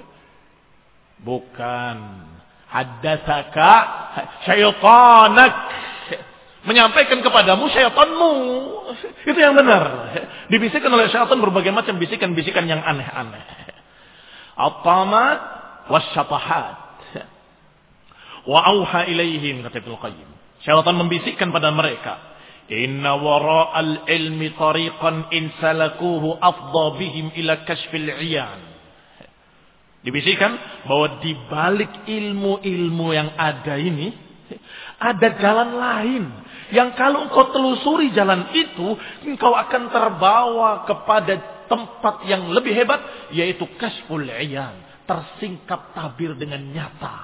Bukan. Haddatsaka syaitanak. Menyampaikan kepadamu syaitanmu. Itu yang benar. Dibisikkan oleh syaitan berbagai macam bisikan-bisikan yang aneh-aneh. At-tamat wasyatahat. Wa auha ilaihim, kata Ibnu Qayyim. Syaitan membisikkan pada mereka. Inna wara'al ilmi tariqan in salakuhu afdha bihim ila kashfil iyan. Dibisikkan bahwa di balik ilmu-ilmu yang ada ini ada jalan lain yang kalau engkau telusuri jalan itu engkau akan terbawa kepada tempat yang lebih hebat, yaitu kasful iyan, tersingkap tabir dengan nyata.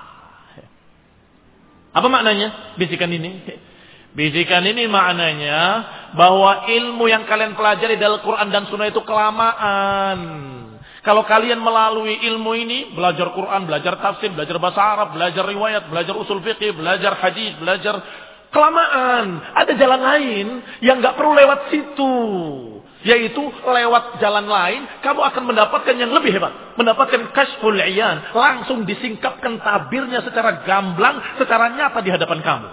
Apa maknanya bisikan ini? Bisikan ini maknanya bahwa ilmu yang kalian pelajari dalam Quran dan Sunnah itu kelamaan. Kalau kalian melalui ilmu ini, belajar Quran, belajar tafsir, belajar bahasa Arab, belajar riwayat, belajar usul fiqih, belajar hadis, belajar kelamaan. Ada jalan lain yang nggak perlu lewat situ, yaitu lewat jalan lain kamu akan mendapatkan yang lebih hebat, mendapatkan kashful iyan, langsung disingkapkan tabirnya secara gamblang, secara nyata di hadapan kamu.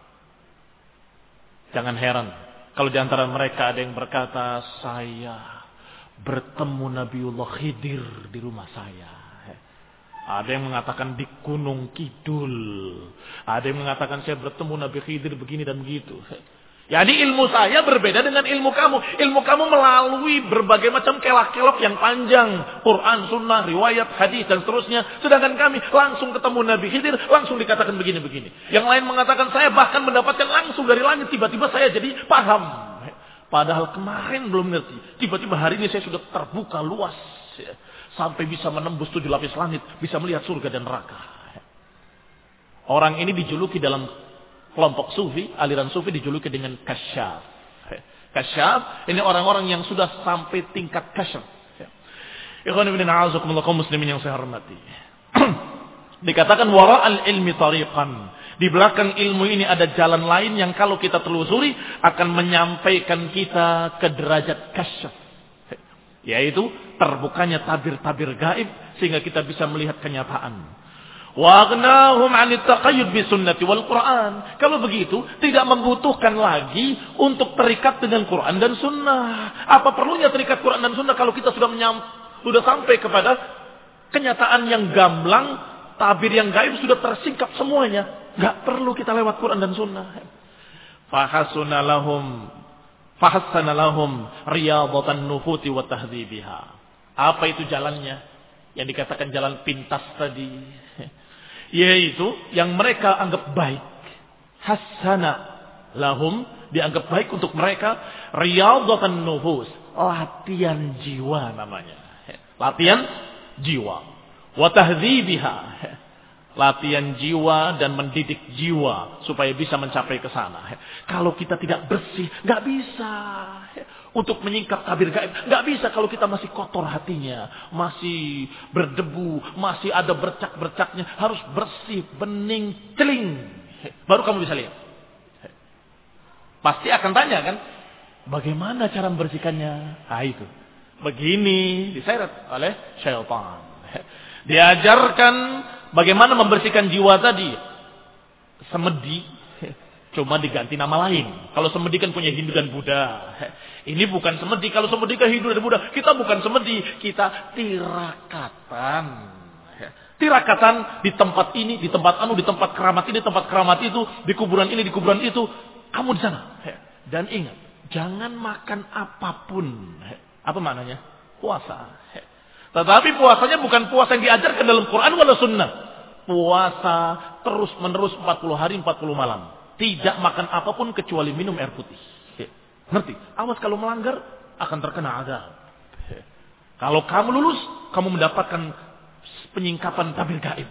Jangan heran kalau di antara mereka ada yang berkata, saya bertemu Nabiullah Khidir di rumah saya. Ada yang mengatakan di Gunung Kidul. Ada yang mengatakan saya bertemu Nabi Khidir begini dan begitu. Jadi ilmu saya berbeda dengan ilmu kamu. Ilmu kamu melalui berbagai macam kelak-kelok yang panjang. Quran, sunnah, riwayat, hadis, dan seterusnya. Sedangkan kami langsung ketemu Nabi Khidir, langsung dikatakan begini-begini. Yang lain mengatakan saya bahkan mendapatkan langsung dari langit. Tiba-tiba saya jadi paham. Padahal kemarin belum ngerti. Tiba-tiba hari ini saya sudah terbuka luas. Sampai bisa menembus tujuh lapis langit. Bisa melihat surga dan neraka. Orang ini dijuluki dalam kelompok sufi, aliran sufi dijuluki dengan kasyaf. Kasyaf, ini orang-orang yang sudah sampai tingkat kasyaf. Ikhwan ibn a'azakumullah kaum muslimin yang saya hormati. Dikatakan wara'al ilmi tariqan. Di belakang ilmu ini ada jalan lain yang kalau kita telusuri akan menyampaikan kita ke derajat kasyaf. Yaitu terbukanya tabir-tabir gaib sehingga kita bisa melihat kenyataan. Waghnahum 'anit taqayyud bi sunnati wal Qur'an. Kalau begitu, tidak membutuhkan lagi untuk terikat dengan Quran dan sunnah. Apa perlunya terikat Quran dan sunnah kalau kita sudah menyam, sudah sampai kepada kenyataan yang gamblang, tabir yang gaib sudah tersingkap semuanya. Enggak perlu kita lewat Quran dan sunnah. Fahasuna lahum fahassana lahum riyadatan nufuti wa tahdhibiha. Apa itu jalannya? Yang dikatakan jalan pintas tadi, yaitu yang mereka anggap baik. Hasana lahum, dianggap baik untuk mereka. Riyadatan nufus, latihan jiwa namanya. Latihan jiwa. Wa tahdhibiha, latihan jiwa dan mendidik jiwa supaya bisa mencapai ke sana. Kalau kita tidak bersih, nggak bisa untuk menyingkap tabir gaib. Nggak bisa kalau kita masih kotor hatinya, masih berdebu, masih ada bercak-bercaknya. Harus bersih, bening, celing. Baru kamu bisa lihat. Pasti akan tanya kan, bagaimana cara membersihkannya? Nah itu. Begini diseret oleh syaitan. Diajarkan bagaimana membersihkan jiwa tadi. Semedi cuma diganti nama lain. Kalau semedi kan punya Hindu dan Buddha. Ini bukan semedi. Kalau semedi kan Hindu dan Buddha. Kita bukan semedi. Kita tirakatan. Tirakatan di tempat ini, di tempat anu, di tempat keramat ini, tempat keramat itu, di kuburan ini, di kuburan itu. Kamu di sana. Dan ingat, jangan makan apapun. Apa maknanya? Puasa. Tetapi puasanya bukan puasa yang diajarkan dalam Quran wala sunnah. Puasa terus menerus empat puluh hari empat puluh malam. Tidak makan apapun kecuali minum air putih. Ngerti? Awas kalau melanggar akan terkena azab. Kalau kamu lulus, kamu mendapatkan penyingkapan tabir gaib.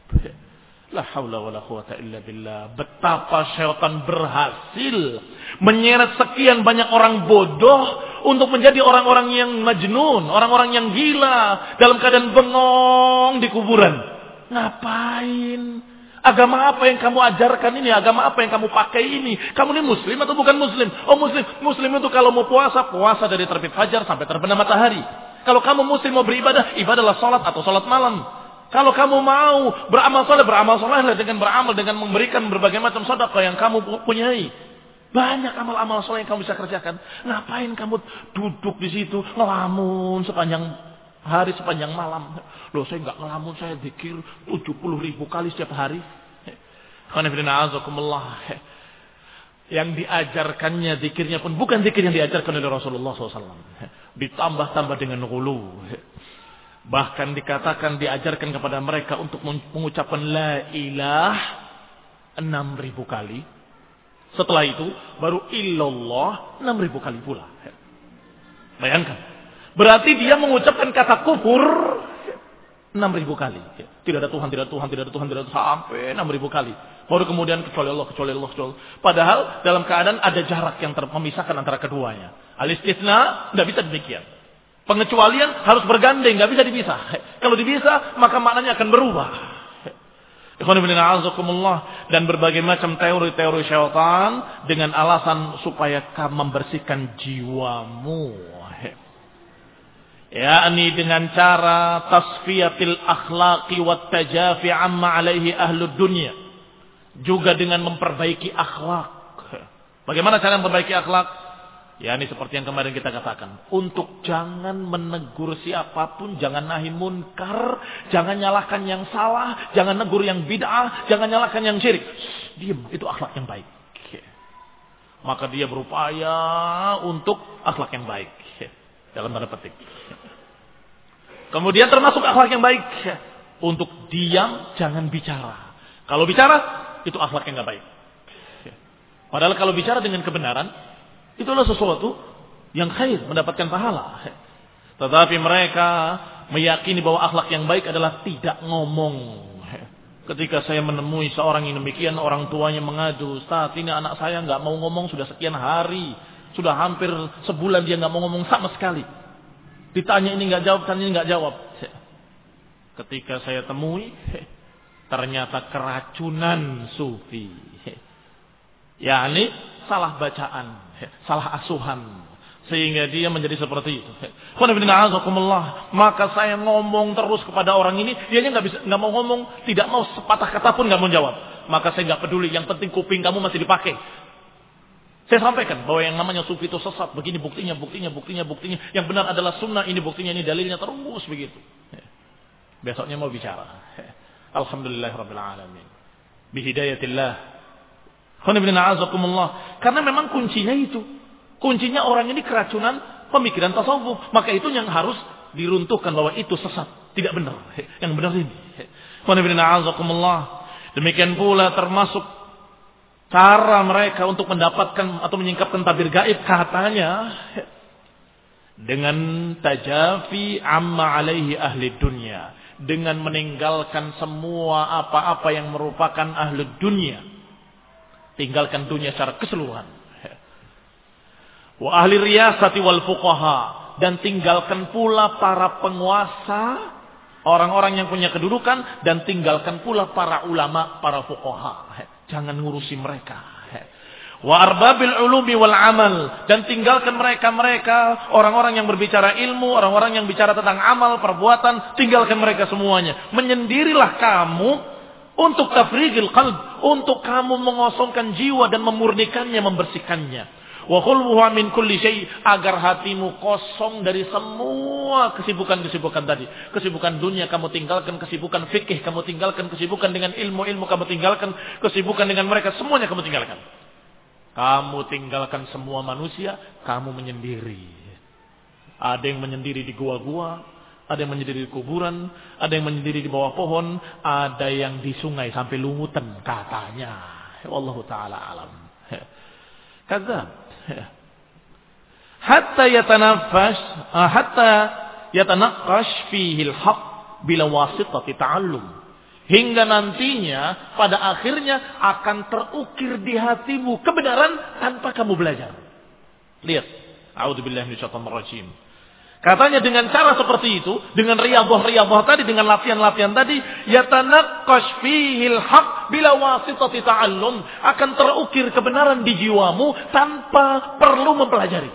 La haula wala quwata illa billah. Betapa syaitan berhasil menyeret sekian banyak orang bodoh untuk menjadi orang-orang yang majnun, orang-orang yang gila dalam keadaan bengong di kuburan. Ngapain? Agama apa yang kamu ajarkan ini? Agama apa yang kamu pakai ini? Kamu ini muslim atau bukan muslim? Oh muslim. Muslim itu kalau mau puasa, puasa dari terbit fajar sampai terbenam matahari. Kalau kamu muslim mau beribadah, ibadahlah salat atau salat malam. Kalau kamu mau beramal soleh, beramal soleh dengan beramal, dengan memberikan berbagai macam sedekah yang kamu punyai. Banyak amal-amal soleh yang kamu bisa kerjakan. Ngapain kamu duduk di situ ngelamun sepanjang hari, sepanjang malam? Loh, saya nggak ngelamun, saya zikir tujuh puluh ribu kali setiap hari. Yang diajarkannya zikirnya pun bukan zikir yang diajarkan oleh Rasulullah shallallahu alaihi wasallam. Ditambah-tambah dengan ghulu. Bahkan dikatakan diajarkan kepada mereka untuk mengucapkan la ilah enam ribu kali. Setelah itu baru illallah enam ribu kali pula. Bayangkan. Berarti dia mengucapkan kata kufur enam ribu kali. Tidak ada Tuhan, tidak ada Tuhan, tidak ada Tuhan, tidak ada Tuhan. Sampai enam ribu kali. Baru kemudian kecuali Allah, kecuali Allah, kecuali Allah. Padahal dalam keadaan ada jarak yang memisahkan antara keduanya. Al-istitsna tidak bisa demikian. Pengecualian harus bergandeng, nggak bisa dipisah. Kalau dipisah, maka maknanya akan berubah. Ikhwan fillah a'azakumullah, dan berbagai macam teori-teori syaitan dengan alasan supaya kamu membersihkan jiwamu. yakni dengan cara tasfiyatil akhlaqi wat tajafi amma alaihi ahlud dunya, juga dengan memperbaiki akhlak. Bagaimana cara memperbaiki akhlak? Ya, ini seperti yang kemarin kita katakan, untuk jangan menegur siapapun, jangan nahi munkar, jangan nyalahkan yang salah, jangan negur yang bid'ah, jangan nyalahkan yang syirik. Shh, diam, itu akhlak yang baik. maka dia berupaya untuk akhlak yang baik. Dalam tanda petik. Kemudian termasuk akhlak yang baik. Untuk diam, jangan bicara. Kalau bicara, itu akhlak yang gak baik. Padahal kalau bicara dengan kebenaran, itulah sesuatu yang khair, mendapatkan pahala. Tetapi mereka meyakini bahwa akhlak yang baik adalah tidak ngomong. Ketika saya menemui seorang yang demikian, orang tuanya mengadu, Ustaz, ini anak saya nggak mau ngomong sudah sekian hari, sudah hampir sebulan dia nggak mau ngomong sama sekali. Ditanya ini nggak jawab, tanya ini nggak jawab. Ketika saya temui, ternyata keracunan sufi. yakni salah bacaan, salah asuhan, sehingga dia menjadi seperti itu. Maka saya ngomong terus kepada orang ini, dia nggak bisa, nggak mau ngomong, tidak mau sepatah kata pun nggak mau jawab. Maka saya nggak peduli, yang penting kuping kamu masih dipakai. Saya sampaikan bahwa yang namanya sufi itu sesat. Begini buktinya, buktinya, buktinya, buktinya. Yang benar adalah sunnah, ini buktinya, ini dalilnya, terus begitu. Besoknya mau bicara. Alhamdulillah Rabbil Alamin. Bihidayatillah. Karena memang kuncinya itu. Kuncinya orang ini keracunan pemikiran tasawuf. Maka itu yang harus diruntuhkan bahwa itu sesat. Tidak benar. Yang benar ini. Demikian pula termasuk cara mereka untuk mendapatkan atau menyingkapkan tabir gaib, katanya dengan tajafi amma alaihi ahli dunia, dengan meninggalkan semua apa-apa yang merupakan ahli dunia, tinggalkan dunia secara keseluruhan, wa ahli riyasati wal fuqaha, dan tinggalkan pula para penguasa, orang-orang yang punya kedudukan, dan tinggalkan pula para ulama, para fuqaha. Jangan ngurusi mereka. Wa arbabil ulumi wal amal, dan tinggalkan mereka-mereka, orang-orang yang berbicara ilmu, orang-orang yang bicara tentang amal, perbuatan, tinggalkan mereka semuanya. Menyendirilah kamu untuk tafrigil qalb, untuk kamu mengosongkan jiwa dan memurnikannya, membersihkannya. Wa khulwuha min kulli syai, agar hatimu kosong dari semua kesibukan-kesibukan tadi. Kesibukan dunia kamu tinggalkan, kesibukan fikih kamu tinggalkan, kesibukan dengan ilmu-ilmu kamu tinggalkan, kesibukan dengan mereka semuanya kamu tinggalkan. Kamu tinggalkan semua manusia, kamu menyendiri. Ada yang menyendiri di gua-gua, ada yang menyendiri di kuburan, ada yang menyendiri di bawah pohon, ada yang di sungai sampai lumutan katanya. Wallahu taala alam. Kadzab. Hatta yatanaffash hatta yatanaqash fihi al-haq bila wasitati ta'allum, hingga nantinya pada akhirnya akan terukir di hatimu kebenaran tanpa kamu belajar. Lihat, a'udzubillahi minasyaitonir rajim. Katanya dengan cara seperti itu, dengan riyadhah-riyadhah tadi, dengan latihan-latihan tadi, yatanaqqash fihil haq bila wasitati ta'allum, akan terukir kebenaran di jiwamu tanpa perlu mempelajari.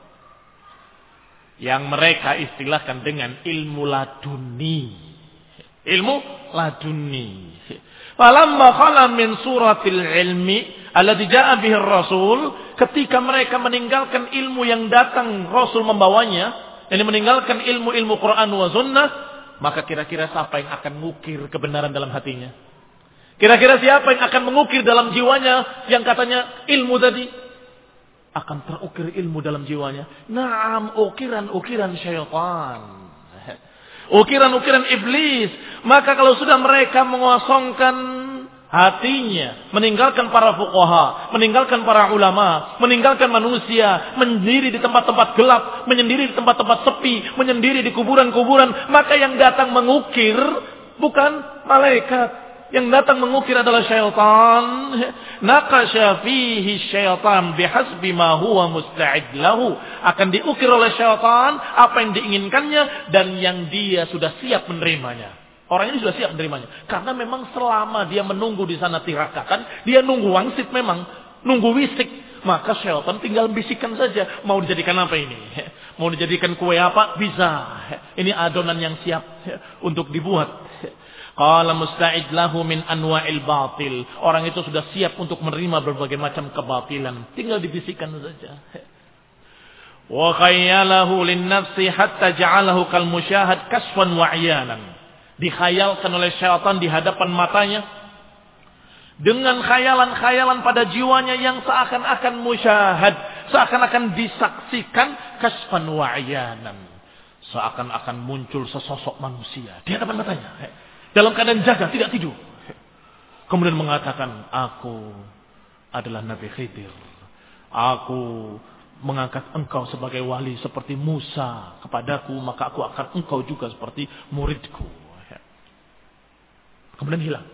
Yang mereka istilahkan dengan ilmu laduni. Ilmu laduni. Falamma khala min suratil ilmi alladhi ja'a bihi ar-rasul, ketika mereka meninggalkan ilmu yang datang Rasul membawanya, ini meninggalkan ilmu-ilmu Quran wa sunnah, maka kira-kira siapa yang akan mengukir kebenaran dalam hatinya? Kira-kira siapa yang akan mengukir dalam jiwanya yang katanya ilmu tadi? Akan terukir ilmu dalam jiwanya. Naam, ukiran-ukiran syaitan. Ukiran-ukiran iblis. Maka kalau sudah mereka mengosongkan hatinya, meninggalkan para fuqaha, meninggalkan para ulama, meninggalkan manusia, menyendiri di tempat-tempat gelap, menyendiri di tempat-tempat sepi, menyendiri di kuburan-kuburan, maka yang datang mengukir bukan malaikat. Yang datang mengukir adalah syaitan. Naqasha fihi syaitan bihasbi ma huwa musta'id lahu, akan diukir oleh syaitan apa yang diinginkannya dan yang dia sudah siap menerimanya. Orang ini sudah siap menerimanya. Karena memang selama dia menunggu di sana tirakakan, dia nunggu wangsit memang. Nunggu wisik. Maka syaitan tinggal bisikan saja. Mau dijadikan apa ini? Mau dijadikan kue apa? Bisa. Ini adonan yang siap untuk dibuat. Qala musta'id lahu min anwa'il batil. Orang itu sudah siap untuk menerima berbagai macam kebatilan. Tinggal dibisikkan saja. Wa khayyalahu lin nafsi hatta ja'alahu kal musyahad kasfan wa 'iyanan. Dikhayalkan oleh syaitan di hadapan matanya, dengan khayalan-khayalan pada jiwanya yang seakan-akan musyahad, seakan-akan disaksikan kasfan wa ayanan, seakan-akan muncul sesosok manusia di hadapan matanya dalam keadaan jaga, tidak tidur. Kemudian mengatakan, aku adalah Nabi Khidir, aku mengangkat engkau sebagai wali seperti Musa kepadaku, maka aku akan engkau juga seperti muridku. Kemudian hilang.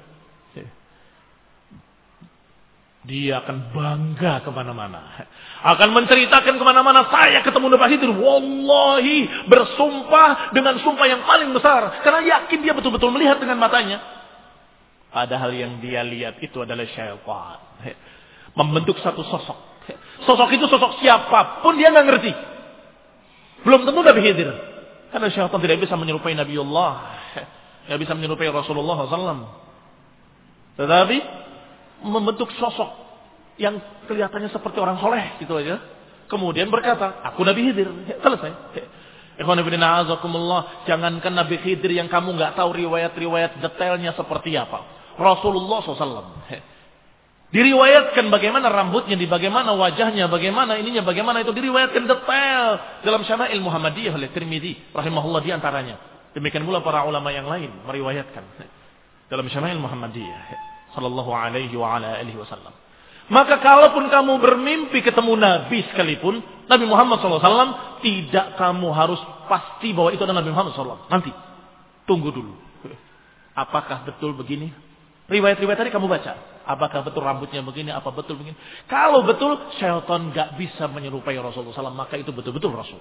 Dia akan bangga kemana-mana, akan menceritakan kemana-mana, saya ketemu Nabi Khidir, wallahi, bersumpah dengan sumpah yang paling besar, karena yakin dia betul-betul melihat dengan matanya. Padahal yang dia lihat itu adalah syaitan membentuk satu sosok. Sosok itu sosok siapapun dia nggak ngerti, belum tentu Nabi Khidir, karena syaitan tidak bisa menyerupai Nabiullah, tidak bisa menyerupai Rasulullah shallallahu alaihi wasallam, tetapi membentuk sosok yang kelihatannya seperti orang soleh gitu aja. Kemudian berkata, aku Nabi Khidir. Selesai. Ikhwan fillah, azakumullah, jangankan Nabi Khidir yang kamu nggak tahu riwayat-riwayat detailnya seperti apa. Rasulullah shallallahu alaihi wasallam diriwayatkan bagaimana rambutnya, di bagaimana wajahnya, bagaimana ininya, bagaimana itu diriwayatkan detail dalam Syama'il Muhammadiyah oleh Tirmidzi rahimahullah di antaranya. Demikian pula para ulama yang lain meriwayatkan dalam Syama'il Muhammadiyah sallallahu alaihi wa ala alihi wasallam. Maka kalaupun kamu bermimpi ketemu Nabi sekalipun, Nabi Muhammad sallallahu alaihi wasallam, tidak kamu harus pasti bahwa itu adalah Nabi Muhammad sallallahu alaihi wasallam. Nanti tunggu dulu. Apakah betul begini? Riwayat-riwayat tadi kamu baca. Apakah betul rambutnya begini? Apa betul begini? Kalau betul, syaitan gak bisa menyerupai Rasulullah sallallahu alaihi wasallam, maka itu betul-betul Rasul.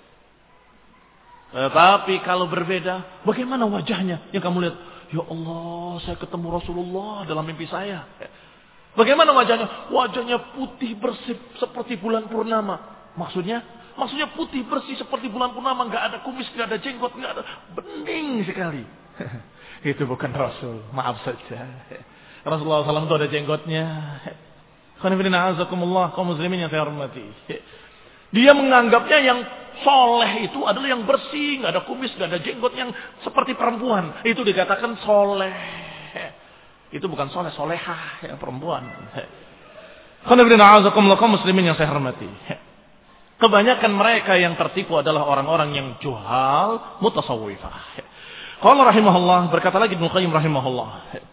Tetapi kalau berbeda, bagaimana wajahnya yang kamu lihat? Ya Allah, saya ketemu Rasulullah dalam mimpi saya. Bagaimana wajahnya? Wajahnya putih bersih seperti bulan purnama. Maksudnya? Maksudnya putih bersih seperti bulan purnama. Nggak ada kumis, nggak ada jenggot, nggak ada, bening sekali. Itu bukan Rasul. Maaf saja. Rasulullah shallallahu alaihi wasallam itu ada jenggotnya. Khonifidina azakumullah, kaum muslimin yang saya hormati. Dia menganggapnya yang soleh itu adalah yang bersih, nggak ada kumis, nggak ada jenggot, yang seperti perempuan. Itu dikatakan soleh. Itu bukan soleh, solehah yang perempuan. Kaum muslimin yang saya hormati. Kebanyakan mereka yang tertipu adalah orang-orang yang juhal, mutasawwifah. Qala rahimahullah, berkata lagi Ibnu Qayyim rahimahullah,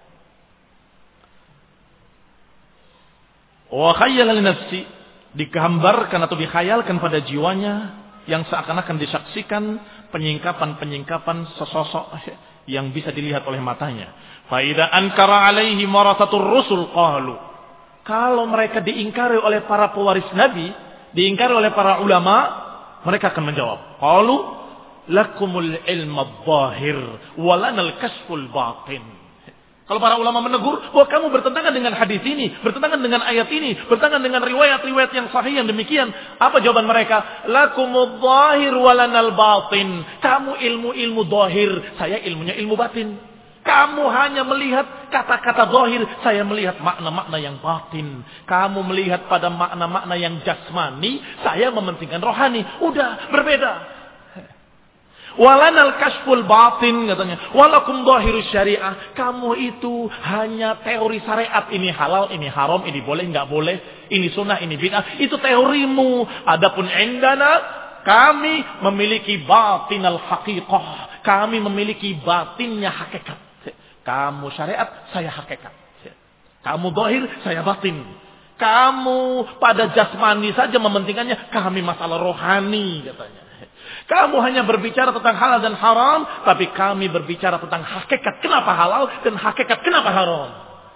wa khayyala li nafsi, digambarkan atau dikhayalkan pada jiwanya yang seakan-akan disaksikan penyingkapan-penyingkapan sesosok yang bisa dilihat oleh matanya. Fa idza ankara alaihi marasatur rusul qalu, kalau mereka diingkari oleh para pewaris nabi, diingkari oleh para ulama, mereka akan menjawab, qalu lakumul ilmu adh-dhahir wa lanal kasful batin. Kalau para ulama menegur bahwa kamu bertentangan dengan hadis ini, bertentangan dengan ayat ini, bertentangan dengan riwayat-riwayat yang sahih yang demikian, apa jawaban mereka? Lakumudz zahir walanal batin. Kamu ilmu-ilmu zahir, saya ilmunya ilmu batin. Kamu hanya melihat kata-kata zahir, saya melihat makna-makna yang batin. Kamu melihat pada makna-makna yang jasmani, saya mementingkan rohani. Udah, berbeda. Walanal kasful batin, katanya. Walakum dhahirus syariah. Kamu itu hanya teori syariat. Ini halal, ini haram, ini boleh, enggak boleh. Ini sunnah, ini bid'ah. Itu teorimu. Adapun indana, kami memiliki batinal haqiqah. Kami memiliki batinnya hakikat. Kamu syariat, saya hakikat. Kamu dhahir, saya batin. Kamu pada jasmani saja mementingkannya. Kami masalah rohani, katanya. Kamu hanya berbicara tentang halal dan haram, tapi kami berbicara tentang hakikat kenapa halal dan hakikat kenapa haram.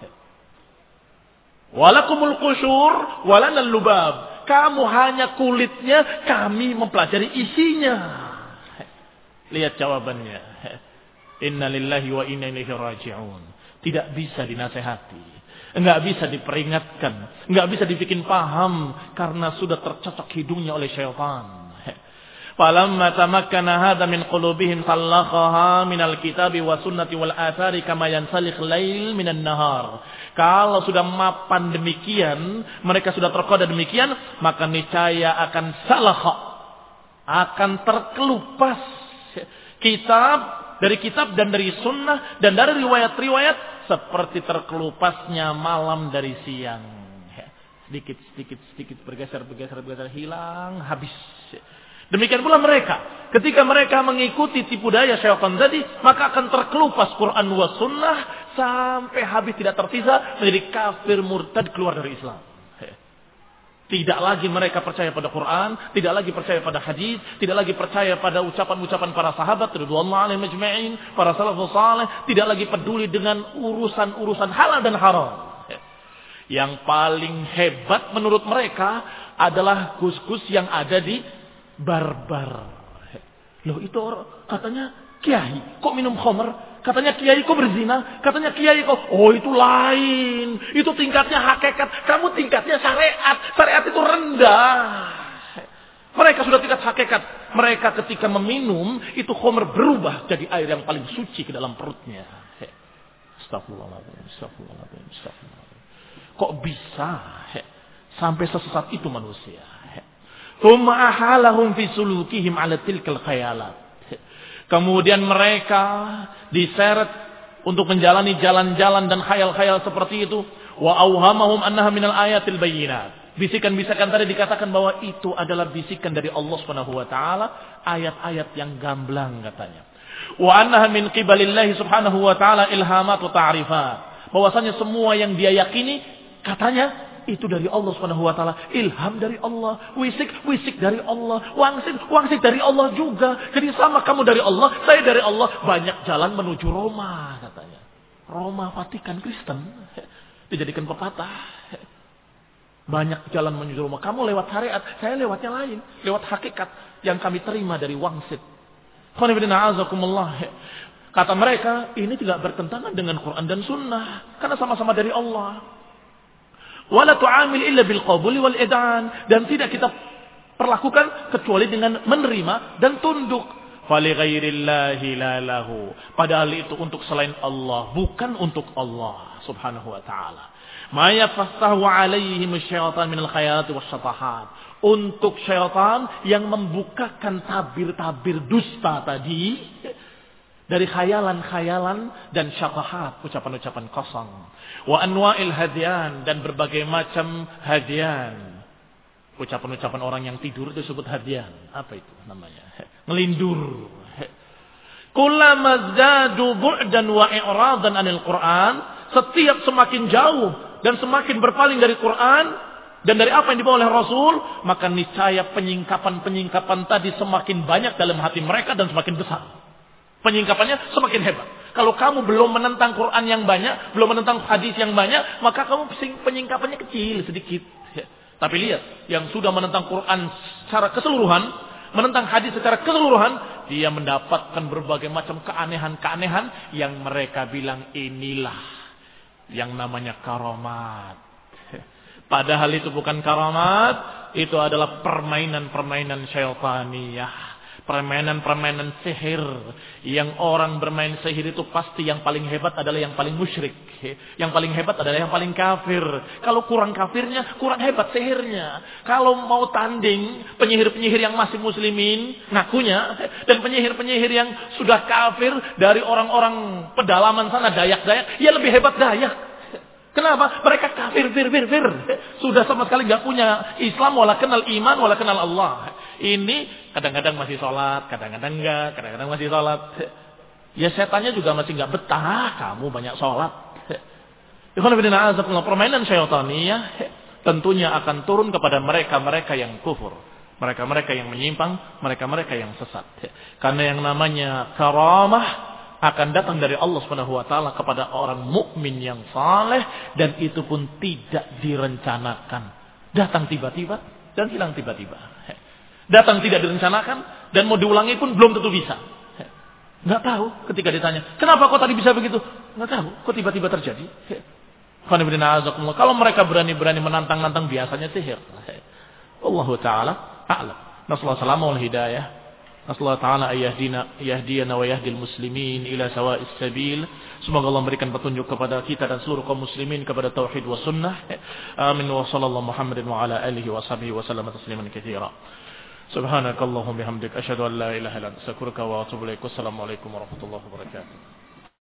Walakumul qusyur walanal lubab. Kamu hanya kulitnya, kami mempelajari isinya. Lihat jawabannya. Inna lillahi wa inna ilaihi raji'un. Tidak bisa dinasehati, enggak bisa diperingatkan, enggak bisa dibikin paham karena sudah tercocok hidungnya oleh syaitan. Falamma tamakkana hadha min qulubihim sallakhaha minal kitabi wa sunnati wal athari kama yansalikh lail minan nahar. Kalau sudah mapan demikian, mereka sudah terkoda demikian, maka niscaya akan salakha, akan terkelupas kitab dari kitab dan dari sunnah dan dari riwayat-riwayat seperti terkelupasnya malam dari siang. Sedikit, sedikit, sedikit bergeser, bergeser, bergeser, hilang, habis. Demikian pula mereka. Ketika mereka mengikuti tipu daya syaitan tadi, maka akan terkelupas Quran wa sunnah sampai habis tidak tersisa, menjadi kafir murtad keluar dari Islam. Tidak lagi mereka percaya pada Quran, tidak lagi percaya pada hadis, tidak lagi percaya pada ucapan-ucapan para sahabat radhiyallahu alaihim ajma'in, para salafus saleh, tidak lagi peduli dengan urusan-urusan halal dan haram. Yang paling hebat menurut mereka adalah gus-gus yang ada di bar-bar. Loh itu orang katanya kiai kok minum khamr? Katanya kiai kok berzina, katanya kiai kok, oh itu lain, itu tingkatnya hakikat, kamu tingkatnya syariat, syariat itu rendah. Mereka sudah tingkat hakikat, mereka ketika meminum, itu khamr berubah jadi air yang paling suci ke dalam perutnya. Astagfirullahaladzim, astagfirullahaladzim, astagfirullahaladzim. Kok bisa sampai sesesat itu manusia? Thumma ahalahum fi sulukihim ala tilkal khayalat. Kemudian mereka diseret untuk menjalani jalan-jalan dan khayal-khayal seperti itu. Wa auhamahum annaha minal ayatil bayyinat. Bisikan-bisikan tadi dikatakan bahwa itu adalah bisikan dari Allah Subhanahu wa taala, ayat-ayat yang gamblang katanya. Wa annaha min qibalillahi Subhanahu wa taala ilhamat wa ta'rifat. Bahwasanya semua yang dia yakini katanya itu dari Allah Subhanahu wa taala, ilham dari Allah, wisik wisik dari Allah, wangsik wangsik dari Allah juga. Jadi sama kamu dari Allah, saya dari Allah. Banyak jalan menuju Roma katanya. Roma Vatikan Kristen dijadikan pepatah. Banyak jalan menuju Roma. Kamu lewat syariat, saya lewatnya lain, lewat hakikat yang kami terima dari wangsit. Kata mereka, ini tidak bertentangan dengan Quran dan Sunnah karena sama-sama dari Allah. Wala tu'amil illa bil qabuli wal id'an, dan tidak kita perlakukan kecuali dengan menerima dan tunduk. Fali ghairillahi la lahu, padahal itu untuk selain Allah, bukan untuk Allah Subhanahu wa taala. Ma yafastahu alaihim syaitan minal khayalati wasyatahat, untuk syaitan yang membukakan tabir-tabir dusta tadi dari khayalan-khayalan dan syatahat, ucapan-ucapan kosong. Wa anwa'il hadian, dan berbagai macam hadian. Ucapan-ucapan orang yang tidur itu disebut hadian. Apa itu namanya? Ngelindur. Kullama zadu bu'dan wa i'radan 'anil Qur'an, setiap semakin jauh dan semakin berpaling dari Quran dan dari apa yang dibawa oleh Rasul, maka niscaya penyingkapan-penyingkapan tadi semakin banyak dalam hati mereka dan semakin besar. Penyingkapannya semakin hebat. Kalau kamu belum menentang Quran yang banyak, belum menentang hadis yang banyak, maka kamu penyingkapannya kecil sedikit. Tapi lihat, yang sudah menentang Quran secara keseluruhan, menentang hadis secara keseluruhan, dia mendapatkan berbagai macam keanehan-keanehan yang mereka bilang inilah yang namanya karamat. Padahal itu bukan karamat, itu adalah permainan-permainan syaitaniyah. Permainan-permainan sihir. Yang orang bermain sihir itu pasti yang paling hebat adalah yang paling musyrik. Yang paling hebat adalah yang paling kafir. Kalau kurang kafirnya, kurang hebat sihirnya. Kalau mau tanding penyihir-penyihir yang masih muslimin, ngakunya, dan penyihir-penyihir yang sudah kafir dari orang-orang pedalaman sana, Dayak-Dayak, ya lebih hebat Dayak. Kenapa? Mereka kafir, fir, fir, fir. Sudah sama sekali gak punya Islam, wala kenal iman, wala kenal Allah. Ini kadang-kadang masih sholat, kadang-kadang enggak, kadang-kadang masih sholat. Ya setannya juga masih enggak betah, kamu banyak sholat. Permainan syaitaniyah tentunya akan turun kepada mereka-mereka yang kufur. Mereka-mereka yang menyimpang, mereka-mereka yang sesat. Karena yang namanya karamah akan datang dari Allah Subhanahu wa taala kepada orang mukmin yang saleh, dan itu pun tidak direncanakan. Datang tiba-tiba dan hilang tiba-tiba. Datang tidak direncanakan dan mau diulangi pun belum tentu bisa. Enggak tahu ketika ditanya, "Kenapa kok tadi bisa begitu?" Enggak tahu, kok tiba-tiba terjadi. Kalau mereka berani-berani menantang-nantang biasanya sihir. Wallahu taala a'lam. Nasallahu alaihi wal hidayah. Nasallahu taala ayahdina yahdina wa yahdil muslimin ila sawa'is sabil. Semoga Allah memberikan petunjuk kepada kita dan seluruh kaum muslimin kepada tauhid wa sunnah. Amin wa sallallahu Muhammadin wa ala alihi wa sahbihi wa sallam tasliman katsira. Subhanakallahumma bihamdik asyhadu an la ilaha illa anta astaghfiruka wa atubu ilaik. Wassalamu alaikum warahmatullahi wabarakatuh.